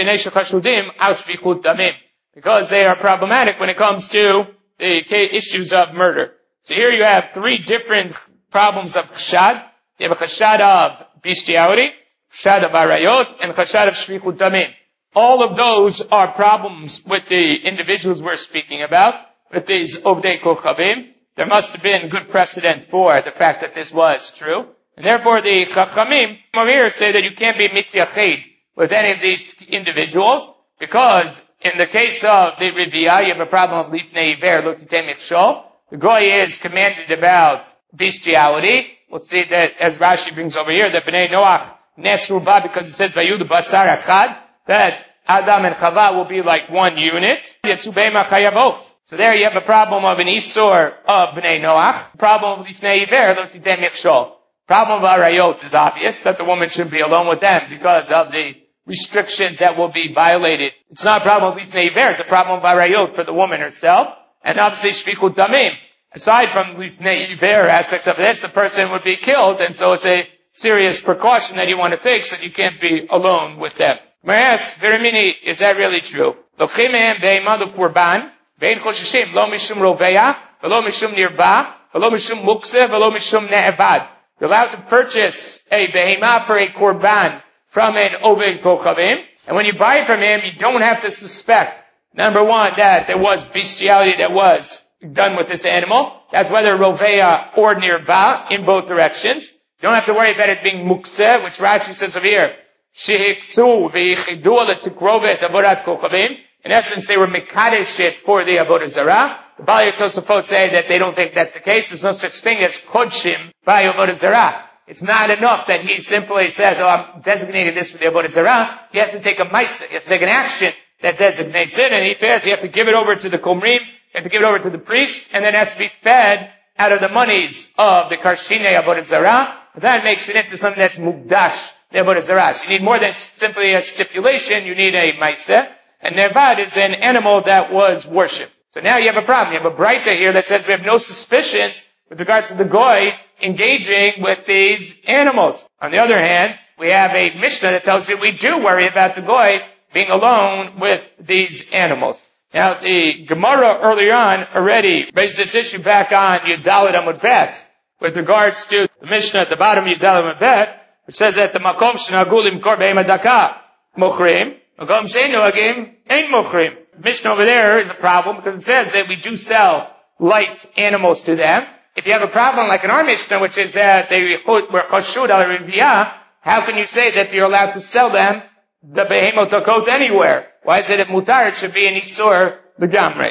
because they are problematic when it comes to the issues of murder. So here you have three different problems of chashad. You have a chashad of bestiality, chashad of arayot, and chashad of shvichut damim. All of those are problems with the individuals we're speaking about, with these ovdei kochavim. There must have been good precedent for the fact that this was true. And therefore the chachamim over here say that you can't be mityached with any of these individuals, because in the case of the Riviyah, you have a problem of lifnei iver, lo titei michshol. The goy is commanded about bestiality. We'll see that, as Rashi brings over here, that Bnei Noach nesru ba, because it says vayudu basar achad, that Adam and Chava will be like one unit. Yetzu beima chayavof. So there you have a problem of an isur of Bnei Noach. Problem of lifnei iver, lo titei michshol. Problem of arayot is obvious, that the woman should be alone with them because of the restrictions that will be violated. It's not a problem of lifnei iver, it's a problem of arayot for the woman herself. And obviously shvichut damim. Aside from lifnei iver aspects of this, the person would be killed, and so it's a serious precaution that you want to take so that you can't be alone with them. Yes, Verimini, is that really true? Lochim mehem be'imadu qurban, ve'in choshishim, lo mishum roveya, velo mishum nirba, velo mishum mukse, velo mishum ne'evad. You're allowed to purchase a behemah for a korban from an Oved Kochavim, and when you buy it from him, you don't have to suspect, number one, that there was bestiality that was done with this animal. That's whether roveya or nirba, in both directions. You don't have to worry about it being mukseh, which Rashi says over here. Shehikzu v'yichidu l'tikrovet avodat kochavim. In essence, they were mekadesh it for the avodah zarah. The Baalei Tosafot say that they don't think that's the case. There's no such thing as kodshim by avodah zarah. It's not enough that he simply says, oh, I'm designating this for the avodah zarah. He has to take a ma'aseh. He has to take an action that designates it. And he says you have to give it over to the komrim, you have to give it over to the priest, and then it has to be fed out of the monies of the karshine avodah zarah. That makes it into something that's mukdash, the avodah zarah. So you need more than simply a stipulation. You need a ma'aseh. And nevad is an animal that was worshipped. So now you have a problem. You have a breita here that says we have no suspicions with regards to the goy engaging with these animals. On the other hand, we have a Mishnah that tells you we do worry about the goy being alone with these animals. Now the Gemara earlier on already raised this issue back on Yudalit Amud Bet with regards to the Mishnah at the bottom of Yudalit Amud Bet, which says that the makom shenagulim kor be'ema daka mochrim, makom sheinu agim ein mochrim. Mishnah over there is a problem because it says that we do sell light animals to them. If you have a problem like in our Mishnah, which is that they were chashud al riviyah, how can you say that you're allowed to sell them the behemot takot anywhere? Why is it at mutar? It should be an isur l'gamrei.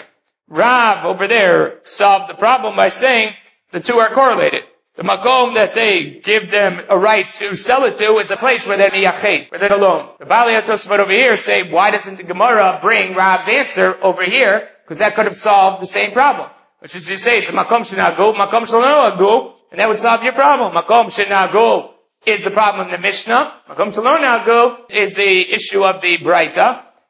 Rav over there solved the problem by saying the two are correlated. The makom that they give them a right to sell it to is a place where they're miyached, where they're alone. The Baalei Tosafot over here say, why doesn't the Gemara bring Rav's answer over here? Because that could have solved the same problem. Which is to say, it's a makom shenagu, makom shelo nagu, and that would solve your problem. Makom shenagu is the problem in the Mishnah. Makom shelo nagu is the issue of the Breita.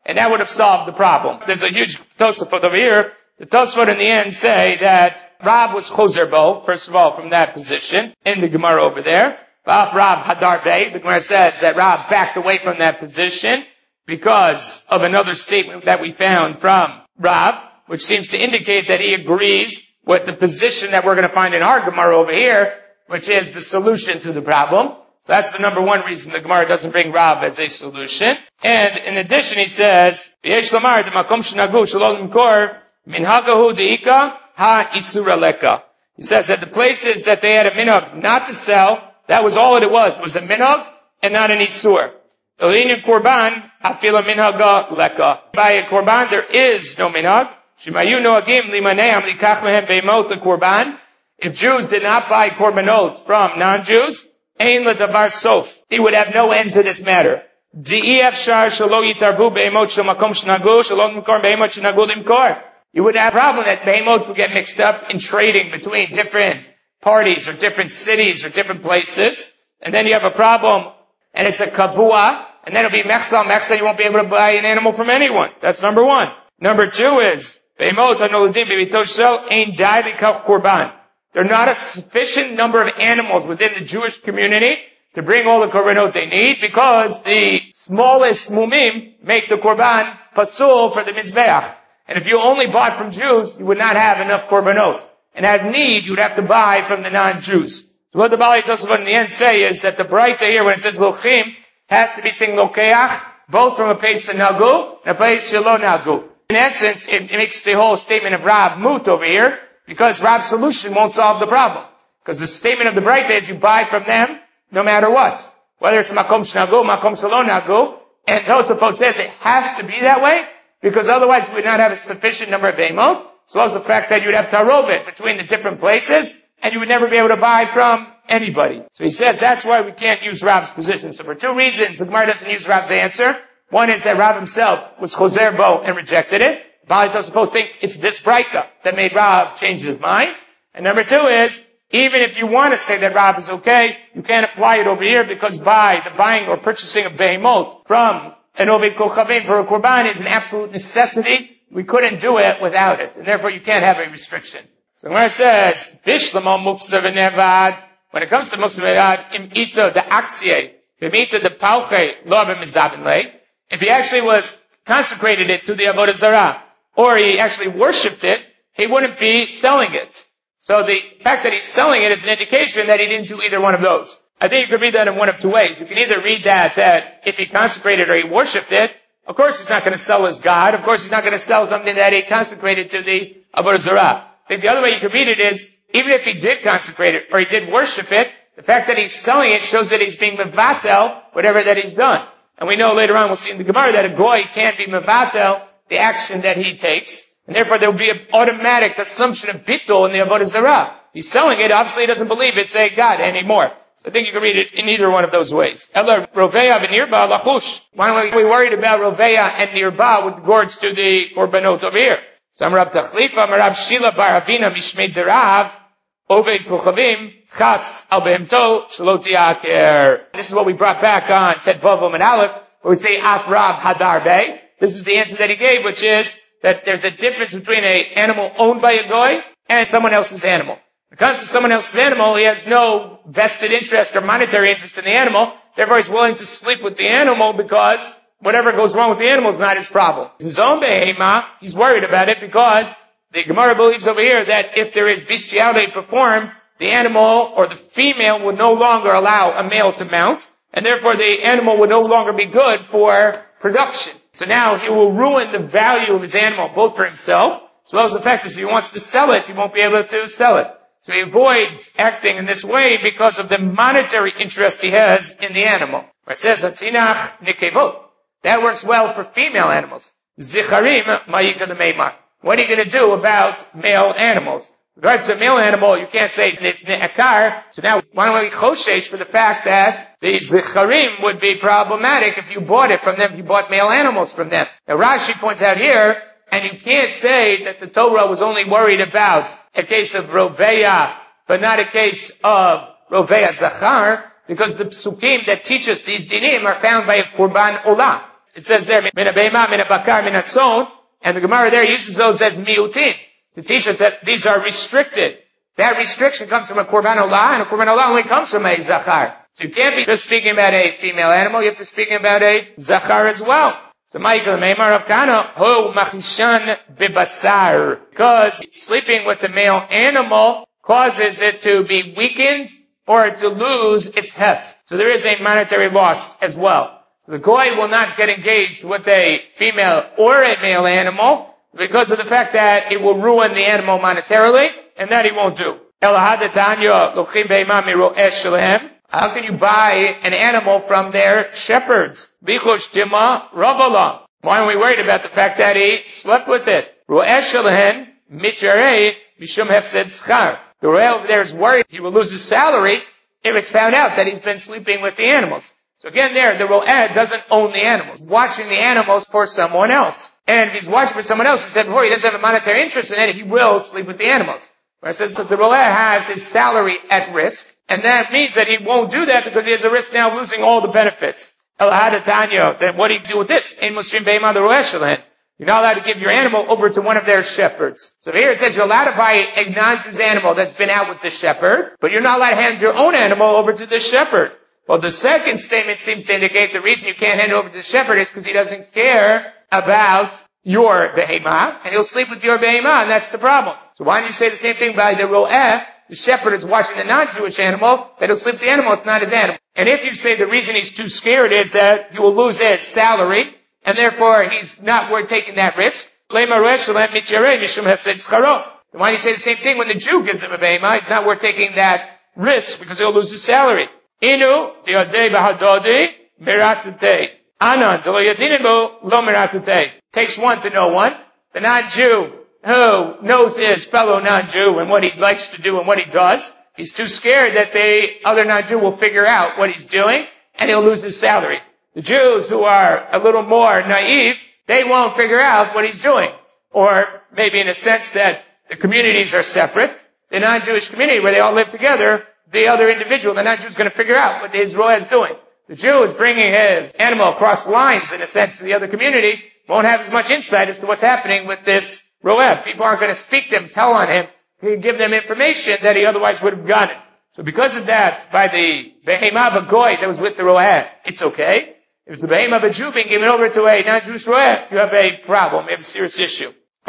and that would have solved the problem. There's a huge Tosafot over here. The Tosafot in the end say that Rav was Choser Bo, first of all, from that position, in the Gemara over there. V'af Rav Hadar Bey, the Gemara says that Rav backed away from that position because of another statement that we found from Rav, which seems to indicate that he agrees with the position that we're going to find in our Gemara over here, which is the solution to the problem. So that's the number one reason the Gemara doesn't bring Rav as a solution. And in addition, he says, V'yesh lamar d'makom shenagu shelo l'mkor minhagahu de'ika ha-isura leka. He says that the places that they had a minhag not to sell, that was all it was a minhag and not an isur. Elin korban afila minhaga leka. By a korban, there is no minhag. Shimayu noagim limaneam likach mehem beimot korban. If Jews did not buy korbanot from non-Jews, ein ledavar sof. He would have no end to this matter. Di'ef shar shelo yitarvu beimot shel makom shnagu shelo l'mkor beimot shnagu l'mkor. You would have a problem that beimot would get mixed up in trading between different parties or different cities or different places. And then you have a problem, and it's a kavua, and then it'll be mechsal, you won't be able to buy an animal from anyone. That's number one. Number two is, beimot hanoludim b'beitot shel ein dai likach korban. There are not a sufficient number of animals within the Jewish community to bring all the korbanot they need, because the smallest mumim make the korban pasul for the mizbeach. And if you only bought from Jews, you would not have enough korbanot. And at need, you would have to buy from the non-Jews. So what the Baalei Tosafot in the end say is that the Braita here, when it says lochim, has to be saying lokeach, both from a place of nagu and a place shelo nagu. In essence, it makes the whole statement of Rav moot over here, because Rav's solution won't solve the problem. Because the statement of the Braita is you buy from them no matter what. Whether it's makom shnagu, makom shelo nagu, and Tosafot says it has to be that way, because otherwise we would not have a sufficient number of beimot, as well as the fact that you would have tarovet between the different places, and you would never be able to buy from anybody. So he says that's why we can't use Rav's position. So for two reasons, the Gemara doesn't use Rav's answer. One is that Rav himself was Choser Bo and rejected it. Baalei Tosafot think it's this Braita that made Rav change his mind. And number two is, even if you want to say that Rav is okay, you can't apply it over here, because by the buying or purchasing of behemot from an Oved Kochavim for a Korban is an absolute necessity. We couldn't do it without it, and therefore you can't have a restriction. So when it says, Bishlamo Muksa v'nevad, when it comes to Muksa v'nevad, im ito de aksie, v'mita de pauche lo b'mizabin lei, if he actually was consecrated it to the Avodah Zarah, or he actually worshipped it, he wouldn't be selling it. So the fact that he's selling it is an indication that he didn't do either one of those. I think you could read that in one of two ways. You can either read that if he consecrated or he worshipped it, of course he's not going to sell his God. Of course he's not going to sell something that he consecrated to the Avodah Zarah. I think the other way you could read it is, even if he did consecrate it or he did worship it, the fact that he's selling it shows that he's being mevatel whatever that he's done. And we know later on, we'll see in the Gemara, that a goy can't be mevatel the action that he takes. And therefore there will be an automatic assumption of bittul in the Avodah Zarah. He's selling it, obviously he doesn't believe it's a God anymore. So I think you can read it in either one of those ways. Ella Roveya v'nirba lachush. Why are we worried about Roveya and Nirba with regards to the korbanot over here? So Rav Tachlifa, Rav Shila bar Avina mishmei derav, Oved Kochavim, Chatz al behemto shelo tiaker. This is what we brought back on Tet Vav and Aleph, where we say Af Rav Hadar Bey. This is the answer that he gave, which is that there's a difference between an animal owned by a goy and someone else's animal. When it comes to someone else's animal, he has no vested interest or monetary interest in the animal. Therefore, he's willing to sleep with the animal because whatever goes wrong with the animal is not his problem. His own behema, he's worried about it because the Gemara believes over here that if there is bestiality performed, the animal or the female would no longer allow a male to mount, and therefore the animal would no longer be good for production. So now he will ruin the value of his animal, both for himself, as well as the fact that if he wants to sell it, he won't be able to sell it. So he avoids acting in this way because of the monetary interest he has in the animal. Where it says, Atinach nikevot. That works well for female animals. Zicharim ma'ika the meimar. What are you going to do about male animals? With regards to a male animal, you can't say it's ne'akar. So now, why don't we choshesh for the fact that the zicharim would be problematic if you bought it from them, if you bought male animals from them. Now Rashi points out here, and you can't say that the Torah was only worried about a case of Roveya, but not a case of Roveya Zachar, because the psukim that teach us these dinim are found by a Korban Olah. It says there, min ha-behema, min ha-bakar, min ha-tzon, and the Gemara there uses those as miutin, to teach us that these are restricted. That restriction comes from a korban olah, and a korban olah only comes from a zachar. So you can't be just speaking about a female animal, you have to speak about a zachar as well. So Michael, Meimar of Kana, ho machishan bibasar, because sleeping with the male animal causes it to be weakened or to lose its heft. So there is a monetary loss as well. So the goy will not get engaged with a female or a male animal because of the fact that it will ruin the animal monetarily, and that he won't do. How can you buy an animal from their shepherds? Why aren't we worried about the fact that he slept with it? The royal over there is worried he will lose his salary if it's found out that he's been sleeping with the animals. So again there, the ro'eh doesn't own the animals. He's watching the animals for someone else. And if he's watching for someone else, we said before, he doesn't have a monetary interest in it, he will sleep with the animals. But it says that the ro'eh has his salary at risk, and that means that he won't do that because he has a risk now of losing all the benefits. Then what do you do with this? You're not allowed to give your animal over to one of their shepherds. So here it says you're allowed to buy a non-Jew's animal that's been out with the shepherd, but you're not allowed to hand your own animal over to the shepherd. Well, the second statement seems to indicate the reason you can't hand it over to the shepherd is because he doesn't care about your behemah, and he'll sleep with your behemah, and that's the problem. So why don't you say the same thing by the ro'eh? The shepherd is watching the non-Jewish animal, that he'll sleep with the animal, it's not his animal. And if you say the reason he's too scared is that he will lose his salary, and therefore he's not worth taking that risk, then why do you say the same thing when the Jew gives him a behemah? He's not worth taking that risk because he'll lose his salary. Inu tiodei bahadodi miratate. Anan lo yadinibu lo miratate. Takes one to know one. The non-Jew who knows his fellow non-Jew and what he likes to do and what he does, he's too scared that the other non-Jew will figure out what he's doing and he'll lose his salary. The Jews who are a little more naive, they won't figure out what he's doing. Or maybe in a sense that the communities are separate. The non-Jewish community where they all live together, the other individual, the non-Jew is going to figure out what his ro'eh is doing. The Jew is bringing his animal across lines, in a sense, to the other community, won't have as much insight as to what's happening with this ro'eh. People aren't going to speak to him, tell on him, give them information that he otherwise would have gotten. So because of that, by the behemah of a goy that was with the ro'eh, it's okay. If it's the behemah of a Jew being given over to a non-Jewish ro'eh, you have a problem, you have a serious issue.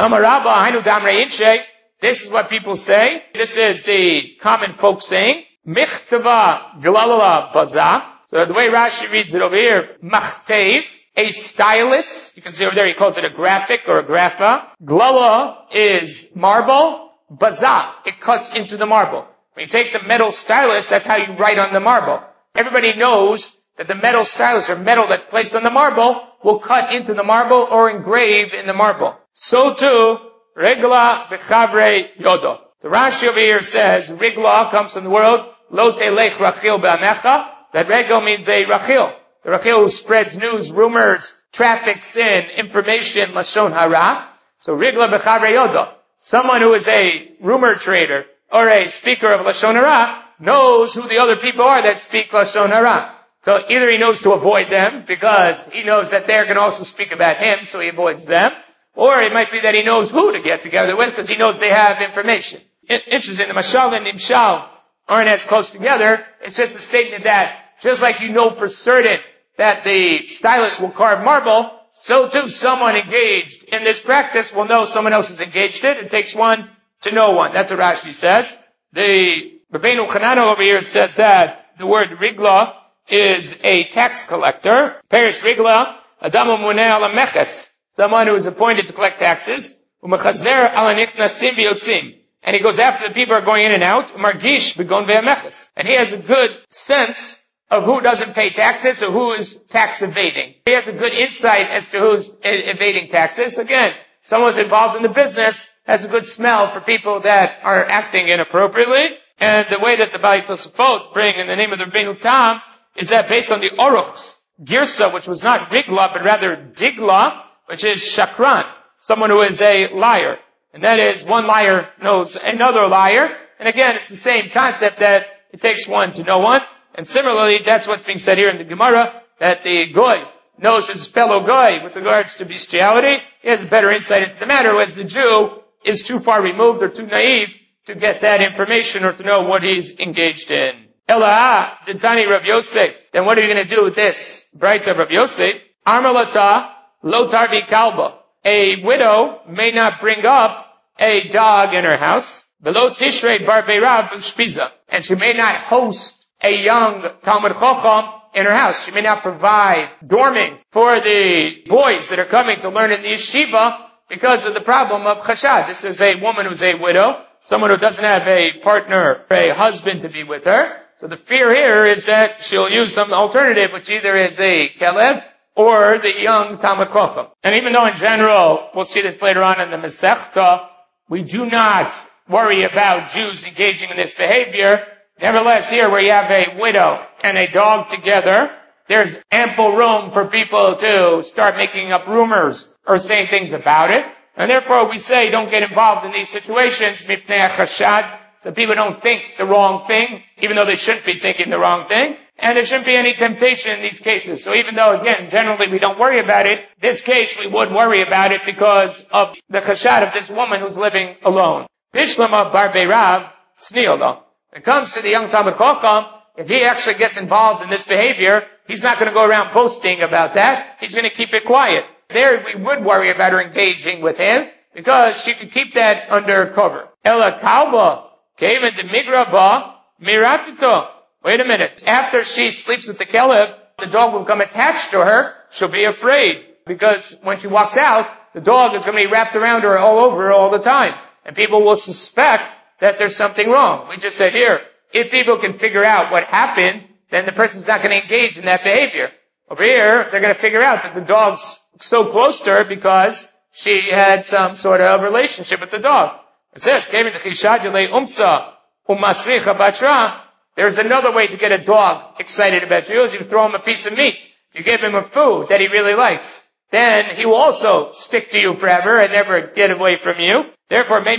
This is what people say. This is the common folk saying. Michtava glalala baza. So the way Rashi reads it over here, machtev, a stylus. You can see over there he calls it a graphic or a grapha. Glala is marble. Baza, it cuts into the marble. When you take the metal stylus, that's how you write on the marble. Everybody knows that the metal stylus or metal that's placed on the marble will cut into the marble or engrave in the marble. So too, regla bechavre yodo. The Rashi over here says, regla comes from the word, lo telech rachil be'amecha, that regla means a rachil. The rachil who spreads news, rumors, traffics in, information, lashon hara. So regla bechavre yodo. Someone who is a rumor trader or a speaker of lashon hara knows who the other people are that speak lashon hara. So either he knows to avoid them because he knows that they're going to also speak about him, so he avoids them. Or it might be that he knows who to get together with because he knows they have information. Interesting, the mashal and nimshal aren't as close together. It's just a statement that just like you know for certain that the stylus will carve marble, so too someone engaged in this practice will know someone else is engaged in it. It takes one to know one. That's what Rashi says. The Rabbeinu Chananel over here says that the word rigla is a tax collector. Perish rigla, adamu muneh ala meches. Someone who is appointed to collect taxes. Umechazer ala nichnasim v'yotzim. And he goes after the people who are going in and out. Margish begon ve'ameches. And he has a good sense of who doesn't pay taxes or who is tax evading. He has a good insight as to who's evading taxes. Again, someone who's involved in the business has a good smell for people that are acting inappropriately. And the way that the Baalei Tosafot bring in the name of the Rabbeinu Tam is that based on the Oruch's Girsa, which was not Rigla, but rather Digla, which is Shakran, someone who is a liar. And that is, one liar knows another liar. And again, it's the same concept that it takes one to know one. And similarly, that's what's being said here in the Gemara, that the Goy knows his fellow guy with regards to bestiality. He has a better insight into the matter, whereas the Jew is too far removed or too naive to get that information or to know what he's engaged in. Ela Ditani Rav Yosef. Then what are you going to do with this? Braita Rav Yosef. Armalata lo tarbi kalba. A widow may not bring up a dog in her house. Below Tishrei bar beirav ushpiza. And she may not host a young Talmud Chacham in her house. She may not provide dorming for the boys that are coming to learn in the yeshiva because of the problem of chashad. This is a woman who's a widow, someone who doesn't have a partner, a husband to be with her. So the fear here is that she'll use some alternative, which either is a kelev or the young Talmud Chacham. And even though in general, we'll see this later on in the Masechta, we do not worry about Jews engaging in this behavior, nevertheless here where you have a widow and a dog together, there's ample room for people to start making up rumors or saying things about it. And therefore we say don't get involved in these situations, mipnei chashad, so people don't think the wrong thing, even though they shouldn't be thinking the wrong thing. And there shouldn't be any temptation in these cases. So even though, again, generally we don't worry about it, this case we would worry about it because of the chashad of this woman who's living alone. Bishlama bar beirav tzniolo. When it comes to the young Talmud Chacham, if he actually gets involved in this behavior, he's not going to go around boasting about that. He's going to keep it quiet. There we would worry about her engaging with him because she could keep that under cover. Ela kalba came into migra ba miratito. Wait a minute. After she sleeps with the kelev, the dog will become attached to her. She'll be afraid because when she walks out, the dog is going to be wrapped around her all over her all the time. And people will suspect that there's something wrong. We just said here, if people can figure out what happened, then the person's not going to engage in that behavior. Over here, they're going to figure out that the dog's so close to her because she had some sort of relationship with the dog. It says, there's another way to get a dog excited about you is you throw him a piece of meat. You give him a food that he really likes. Then he will also stick to you forever and never get away from you. Therefore, she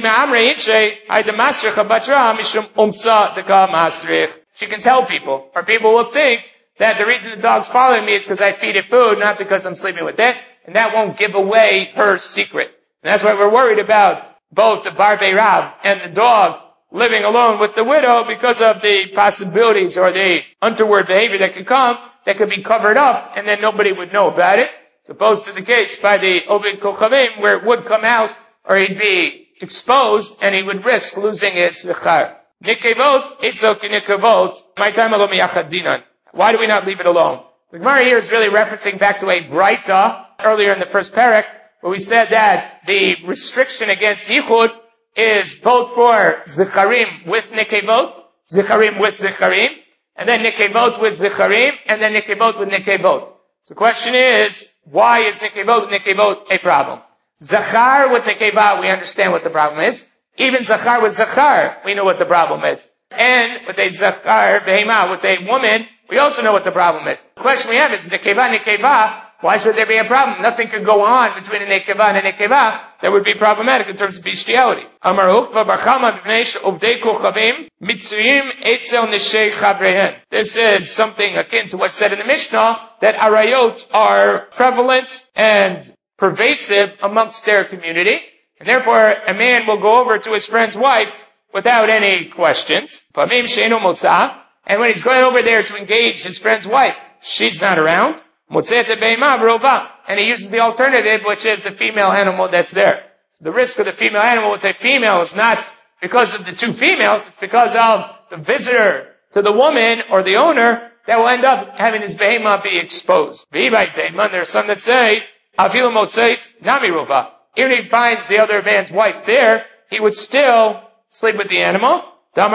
can tell people, or people will think that the reason the dog's following me is because I feed it food, not because I'm sleeping with it, and that won't give away her secret. And that's why we're worried about both the bar beirav and the dog living alone with the widow because of the possibilities or the untoward behavior that could come, that could be covered up, and then nobody would know about it. As opposed to the case by the Ovid Kochavim, where it would come out, or he'd be exposed, and he would risk losing his zechar. Nikevot, itzok nikevot, my time alo miyachad dinan. Why do we not leave it alone? The Gemara here is really referencing back to a Braita earlier in the first parak, where we said that the restriction against yichud is both for zecharim with nikevot, zecharim with zecharim, and then nikevot with zecharim, and then nikevot with nikevot. So the question is, why is nikevot with nikevot a problem? Zachar with nekeva, we understand what the problem is. Even zachar with zachar, we know what the problem is. And with a zachar, behema, with a woman, we also know what the problem is. The question we have is, nekeva, why should there be a problem? Nothing could go on between a nekeva and a nekeva that would be problematic in terms of bestiality. This is something akin to what's said in the Mishnah, that arayot are prevalent and pervasive amongst their community, and therefore a man will go over to his friend's wife without any questions. And when he's going over there to engage his friend's wife, she's not around. And he uses the alternative, which is the female animal that's there. So the risk of the female animal with a female is not because of the two females, it's because of the visitor to the woman or the owner that will end up having his behemah be exposed. There are some that say, even if he finds the other man's wife there, he would still sleep with the animal. The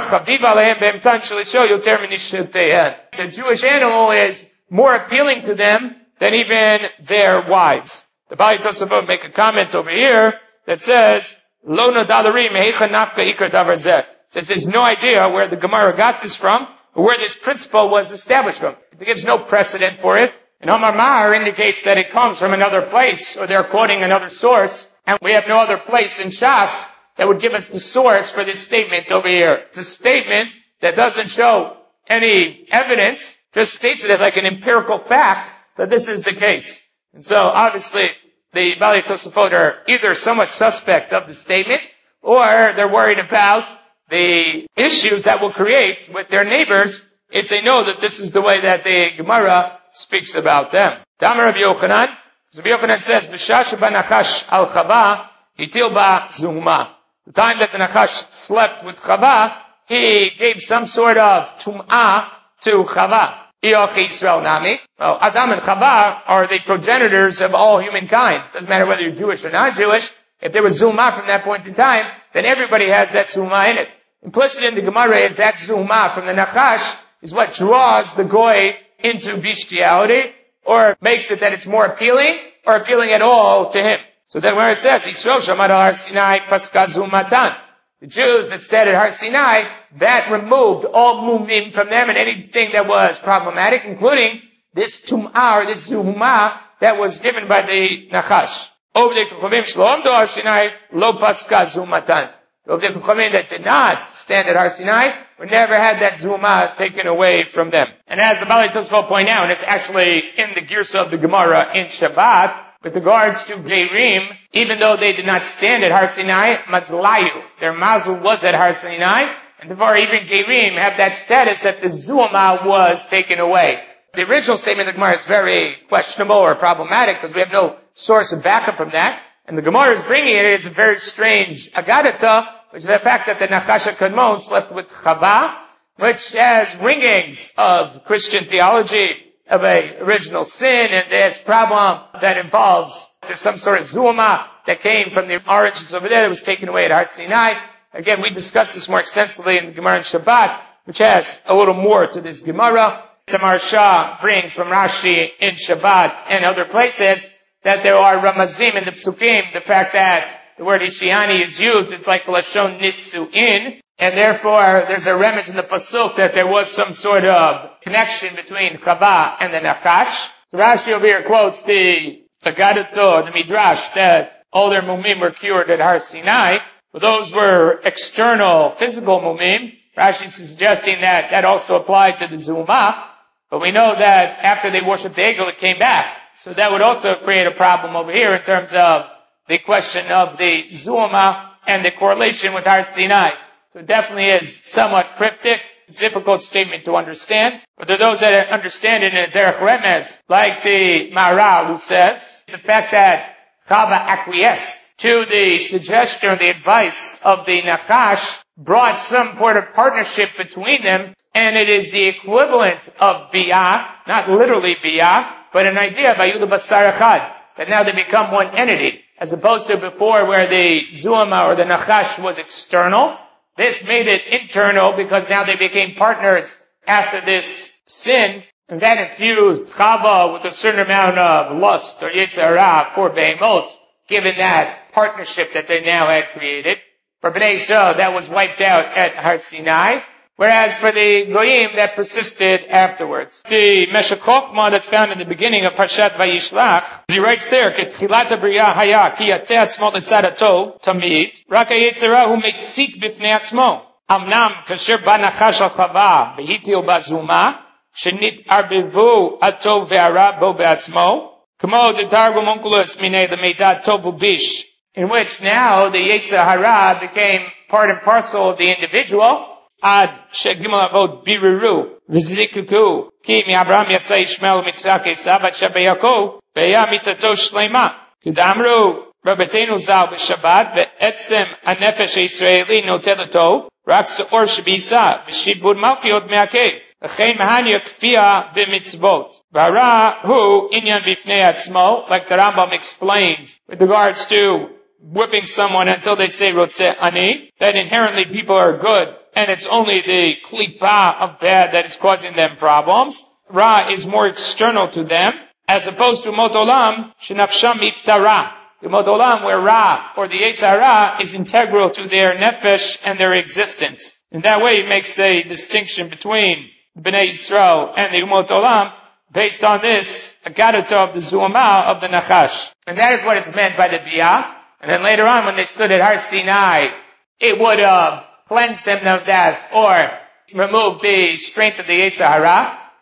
Jewish animal is more appealing to them than even their wives. The Bali Tosafot make a comment over here that says, says there's no idea where the Gemara got this from, or where this principle was established from. It gives no precedent for it. And Omar Mar indicates that it comes from another place, or they're quoting another source, and we have no other place in Shas that would give us the source for this statement over here. It's a statement that doesn't show any evidence, just states it as like an empirical fact that this is the case. And so obviously the Baalei Tosafot are either somewhat suspect of the statement, or they're worried about the issues that will create with their neighbors if they know that this is the way that the Gemara speaks about them. Tamar Rabbi Yochanan, Rabbi Yochanan says, "B'shah sheba Nachash al Chava, hitil ba zuhuma." The time that the Nachash slept with Chava, he gave some sort of tum'ah to Chava. Iochi Yisrael Nami. Well, Adam and Chava are the progenitors of all humankind. Doesn't matter whether you're Jewish or not Jewish. If there was zuma from that point in time, then everybody has that zuma in it. Implicit in the Gemara is that zuma from the Nachash is what draws the goy into bestiality, or makes it that it's more appealing, or appealing at all to him. So then where it says, Yisrael Shamad al Har Sinai Paska Zumatan. The Jews that stayed at Har Sinai, that removed all mumim from them and anything that was problematic, including this tum'ah, or this zuma, that was given by the Nachash. Over the Kuchamim Shalom to Har Sinai, Lo Paska Zumatan. Over the Kuchamim that did not stand at Har Sinai, or never had that zuma taken away from them. And as the Baalei Tosafot point out, and it's actually in the Girsa of the Gemara in Shabbat, with regards to Gerim, even though they did not stand at Har Sinai, Mazlayu, their mazel was at Har Sinai, and therefore even Gerim have that status that the zuma was taken away. The original statement of the Gemara is very questionable or problematic because we have no source of backup from that. And the Gemara is bringing it as a very strange agadata, which is the fact that the Nachash HaKadmon slept with Chava, which has ringings of Christian theology of a original sin, and there's problem that involves there's some sort of zuma that came from the origins over there that was taken away at Har Sinai. Again, we discussed this more extensively in the Gemara in Shabbat, which has a little more to this Gemara. The Maharsha brings from Rashi in Shabbat and other places that there are ramazim in the psukim, the fact that the word Ishiani is used, it's like Lashon Nisu'in, and therefore there's a remez in the pasuk that there was some sort of connection between Chava and the Nachash. Rashi over here quotes the Agadah, the Midrash, that all their mumim were cured at Har Sinai, but those were external, physical mumim. Rashi is suggesting that that also applied to the Zuma, but we know that after they worshipped the Egel, it came back. So that would also create a problem over here in terms of the question of the Zuma and the correlation with Har Sinai. So it definitely is somewhat cryptic, difficult statement to understand. But there are those that understand it in a derech remez, like the Maharal, who says the fact that Chava acquiesced to the suggestion or the advice of the Nachash brought some sort of partnership between them, and it is the equivalent of biyah, not literally biyah, but an idea of Ayuda Basar Echad, that now they become one entity, as opposed to before where the Zuma or the Nachash was external. This made it internal because now they became partners after this sin, and that infused Chava with a certain amount of lust or Yetzer Hara for Behemoth, given that partnership that they now had created. For Bnei Yisrael, that was wiped out at Har Sinai, whereas for the Goyim, that persisted afterwards. The Meshech Chochmah that's found in the beginning of Parshat Vayishlach, he writes there, Ketchilat HaBriyah haya ki yateh atzmo letzad hatov tamid, rak ha'yetzer hara hu mesit b'fnei atzmo. Amnam kasher ba nachash al Chava v'hitil ba zuma, shenit arbivu hatov ve'hara bo be'atzmo, kamo the Targum Onkelos minei l'meidat tov ubish, in which now the Yetzer Hara became part and parcel of the individual, Ad shegimel avod biriru v'zikuku ki mi Abraham yatsa Yishmael mitzvah Esav ad shebe Yaakov beya mitato shlema k'damru Rabbeinu zal b'Shabbat ve'etzem hanefesh Yisraeli notel tov rak seor shebisa v'shibud malchiot me'akev v'chein mahanya kfia b'mitzvot v'hara hu inyan b'fnei atzmo, like the Rambam explained with regards to whipping someone until they say Rotzeh Ani, that inherently people are good, and it's only the klipa of bad that is causing them problems. Ra is more external to them, as opposed to Mot Olam, Shenafsham Iftara. The Mot Olam, where Ra, or the Yetzer Hara, is integral to their nefesh and their existence. In that way, it makes a distinction between Bnei Yisrael and the Mot Olam, based on this, Agadata of the Zuma of the Nachash. And that is what is meant by the Biyah. And then later on, when they stood at Har Sinai, it would have cleansed them of that, or removed the strength of the Yetzer Hara.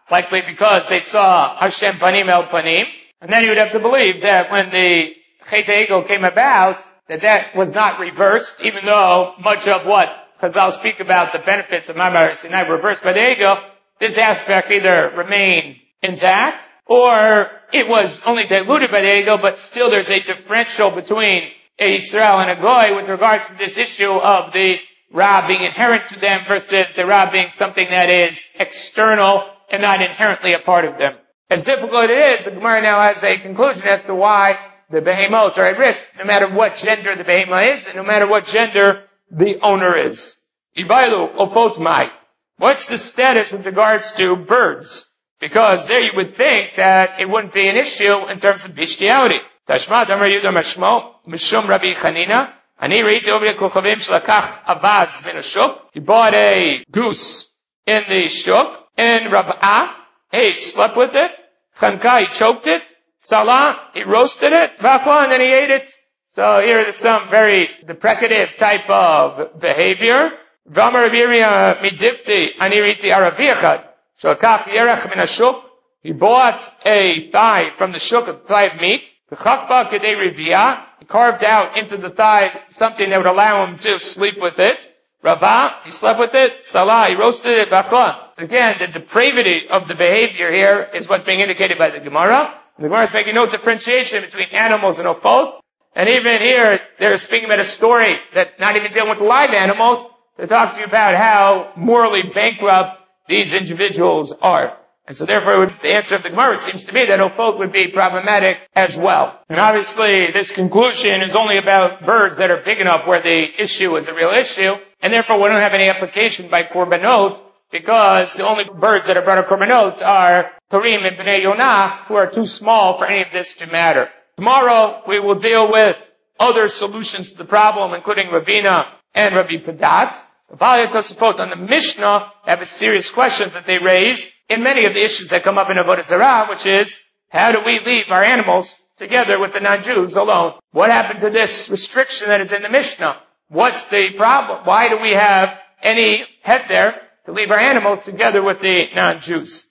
likely because they saw Hashem panim el panim. And then you would have to believe that when the Chet HaEgel came about, that was not reversed, even though much of what Chazal speak about the benefits of Ma'amar Sinai were reversed by the Egel, this aspect either remained intact, or it was only diluted by the Egel, but still there's a differential between a Yisrael and a Goy with regards to this issue of the Ra being inherent to them versus the Ra being something that is external and not inherently a part of them. As difficult it is, the Gemara now has a conclusion as to why the behemoths are at risk, no matter what gender the behemoth is, and no matter what gender the owner is. Ibailu ofot mai. What's the status with regards to birds? Because there you would think that it wouldn't be an issue in terms of bestiality. Tashma Damar Yudah Mashmo, Mishum Rabbi Chanina, Ani Reiti Ovri Kochavim Shlakach Avaz min Ashuk. He bought a goose in the shuk, and Rab'ah, he slept with it, Chanka, he choked it, Tzala, he roasted it, Vachla, and then he ate it. So here is some very deprecative type of behavior. V'amar Rabbi Yirmiyah midifti ani riti araviachad. Shalkach yerach min hashuk. He bought a thigh from the shuk, a thigh of meat. V'chakba kedei riviyah. He carved out into the thigh something that would allow him to sleep with it. Rava, he slept with it. Tzala, he roasted it. V'achla. Again, the depravity of the behavior here is what's being indicated by the Gemara. The Gemara is making no differentiation between animals and ofot. And even here, they're speaking about a story that not even dealing with live animals, to talk to you about how morally bankrupt these individuals are. And so therefore, the answer of the Gemara seems to be that ofot would be problematic as well. And obviously, this conclusion is only about birds that are big enough where the issue is a real issue, and therefore we don't have any application by korbanot, because the only birds that are brought to korbanot are Torim and Bnei Yonah, who are too small for any of this to matter. Tomorrow, we will deal with other solutions to the problem, including Ravina and Rabbi Padat. The Baalei Tosafot on the Mishnah have a serious question that they raise in many of the issues that come up in Avodah Zarah, which is, how do we leave our animals together with the non-Jews alone? What happened to this restriction that is in the Mishnah? What's the problem? Why do we have any head there to leave our animals together with the non-Jews?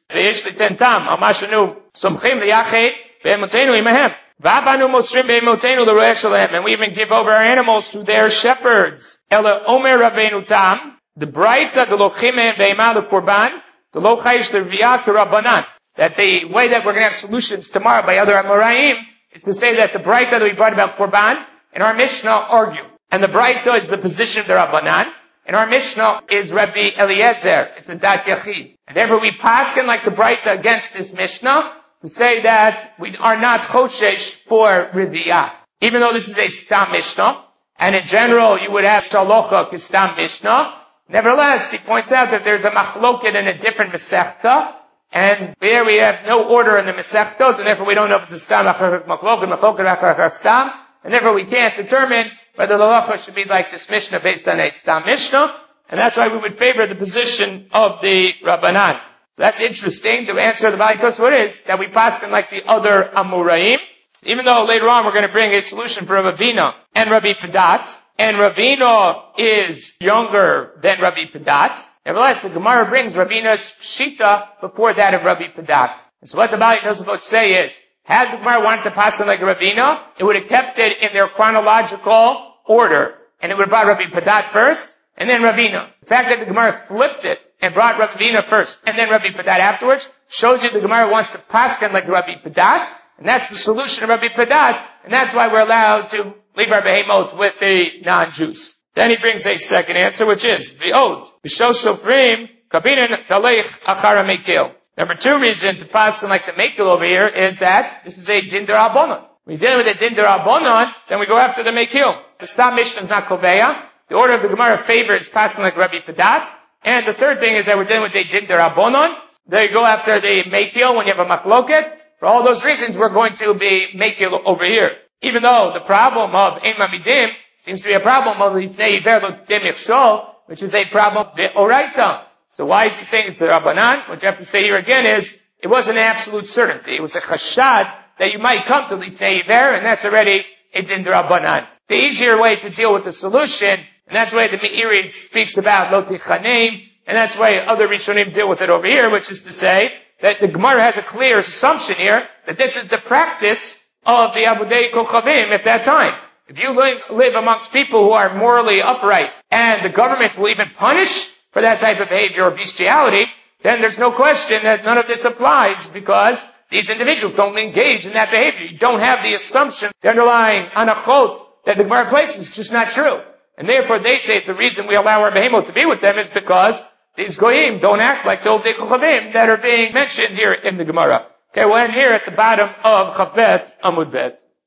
And we even give over our animals to their shepherds. Ela Omer Rabbeinu Tam, the Braita, the Lochime Ve'ema the Korban, the Lochaish the Riyah Rabbanan. That the way that we're going to have solutions tomorrow by other Amoraim is to say that the Braita that we brought about Korban and our Mishnah argue. And the Braita is the position of the Rabbanan, and our Mishnah is Rabbi Eliezer. It's a Dat Yachid. And therefore we paskin like the Braita against this Mishnah, to say that we are not choshesh for Riviyah. Even though this is a Stam Mishnah, and in general you would have Shalocha is Stam Mishnah, nevertheless, he points out that there's a machloket in a different Masechta, and there we have no order in the Masechtot, and therefore we don't know if it's a Stam machloket, Stam, and therefore we can't determine whether the halacha should be like this Mishnah based on a Stam Mishnah, and that's why we would favor the position of the Rabbanan. That's interesting. The answer of the Baalei Tosafot is that we paskin like the other Amoraim. Even though later on we're going to bring a solution for Ravina and Rabbi Padat, and Ravina is younger than Rabbi Padat. Nevertheless, the Gemara brings Ravina's shita before that of Rabbi Padat. And so what the Baalei Tosafot say is, had the Gemara wanted to paskin like Ravina, it would have kept it in their chronological order, and it would have brought Rabbi Padat first, and then Ravina. The fact that the Gemara flipped it and brought Ravina first, and then Rabbi Padat afterwards, shows you the Gemara wants to paskin like Rabbi Padat, and that's the solution of Rabbi Padat, and that's why we're allowed to leave our behemoth with the non-Jews. Then he brings a second answer, which is, V'od, B'shos Shofrim, Kabinin Dalech Achara Mekil. Number two reason to paskin like the Mekil over here is that this is a Din D'Rabbanan. When you're dealing with a Din D'Rabbanan, then we go after the Mekil. The Stam Mishnah is not Koveya. The order of the Gemara favors paskin like Rabbi Padat. And the third thing is that we're dealing with a Din D'Rabbanan. There you go after the Mekil when you have a Machloket. For all those reasons, we're going to be Mekil over here. Even though the problem of Ein Mamidim seems to be a problem of Lifnei Iver Lo Tidem Yichshol, which is a problem of the Oraita. So why is he saying it's the Rabbanan? What you have to say here again is, it wasn't an absolute certainty. It was a chashad that you might come to Lifnei Iver, and that's already a Din D'Rabbanan. The easier way to deal with the solution, and that's why the Meiri speaks about Lo Tichanim, and that's why other Rishonim deal with it over here, which is to say that the Gemara has a clear assumption here that this is the practice of the Abudei Kochavim at that time. If you live amongst people who are morally upright, and the government will even punish for that type of behavior or bestiality, then there's no question that none of this applies, because these individuals don't engage in that behavior. You don't have the assumption, the underlying anachot that the Gemara places is just not true. And therefore they say the reason we allow our behemoth to be with them is because these goyim don't act like the Ovdei Kochavim that are being mentioned here in the Gemara. Okay, we'll end here at the bottom of Chavet Amud Bet.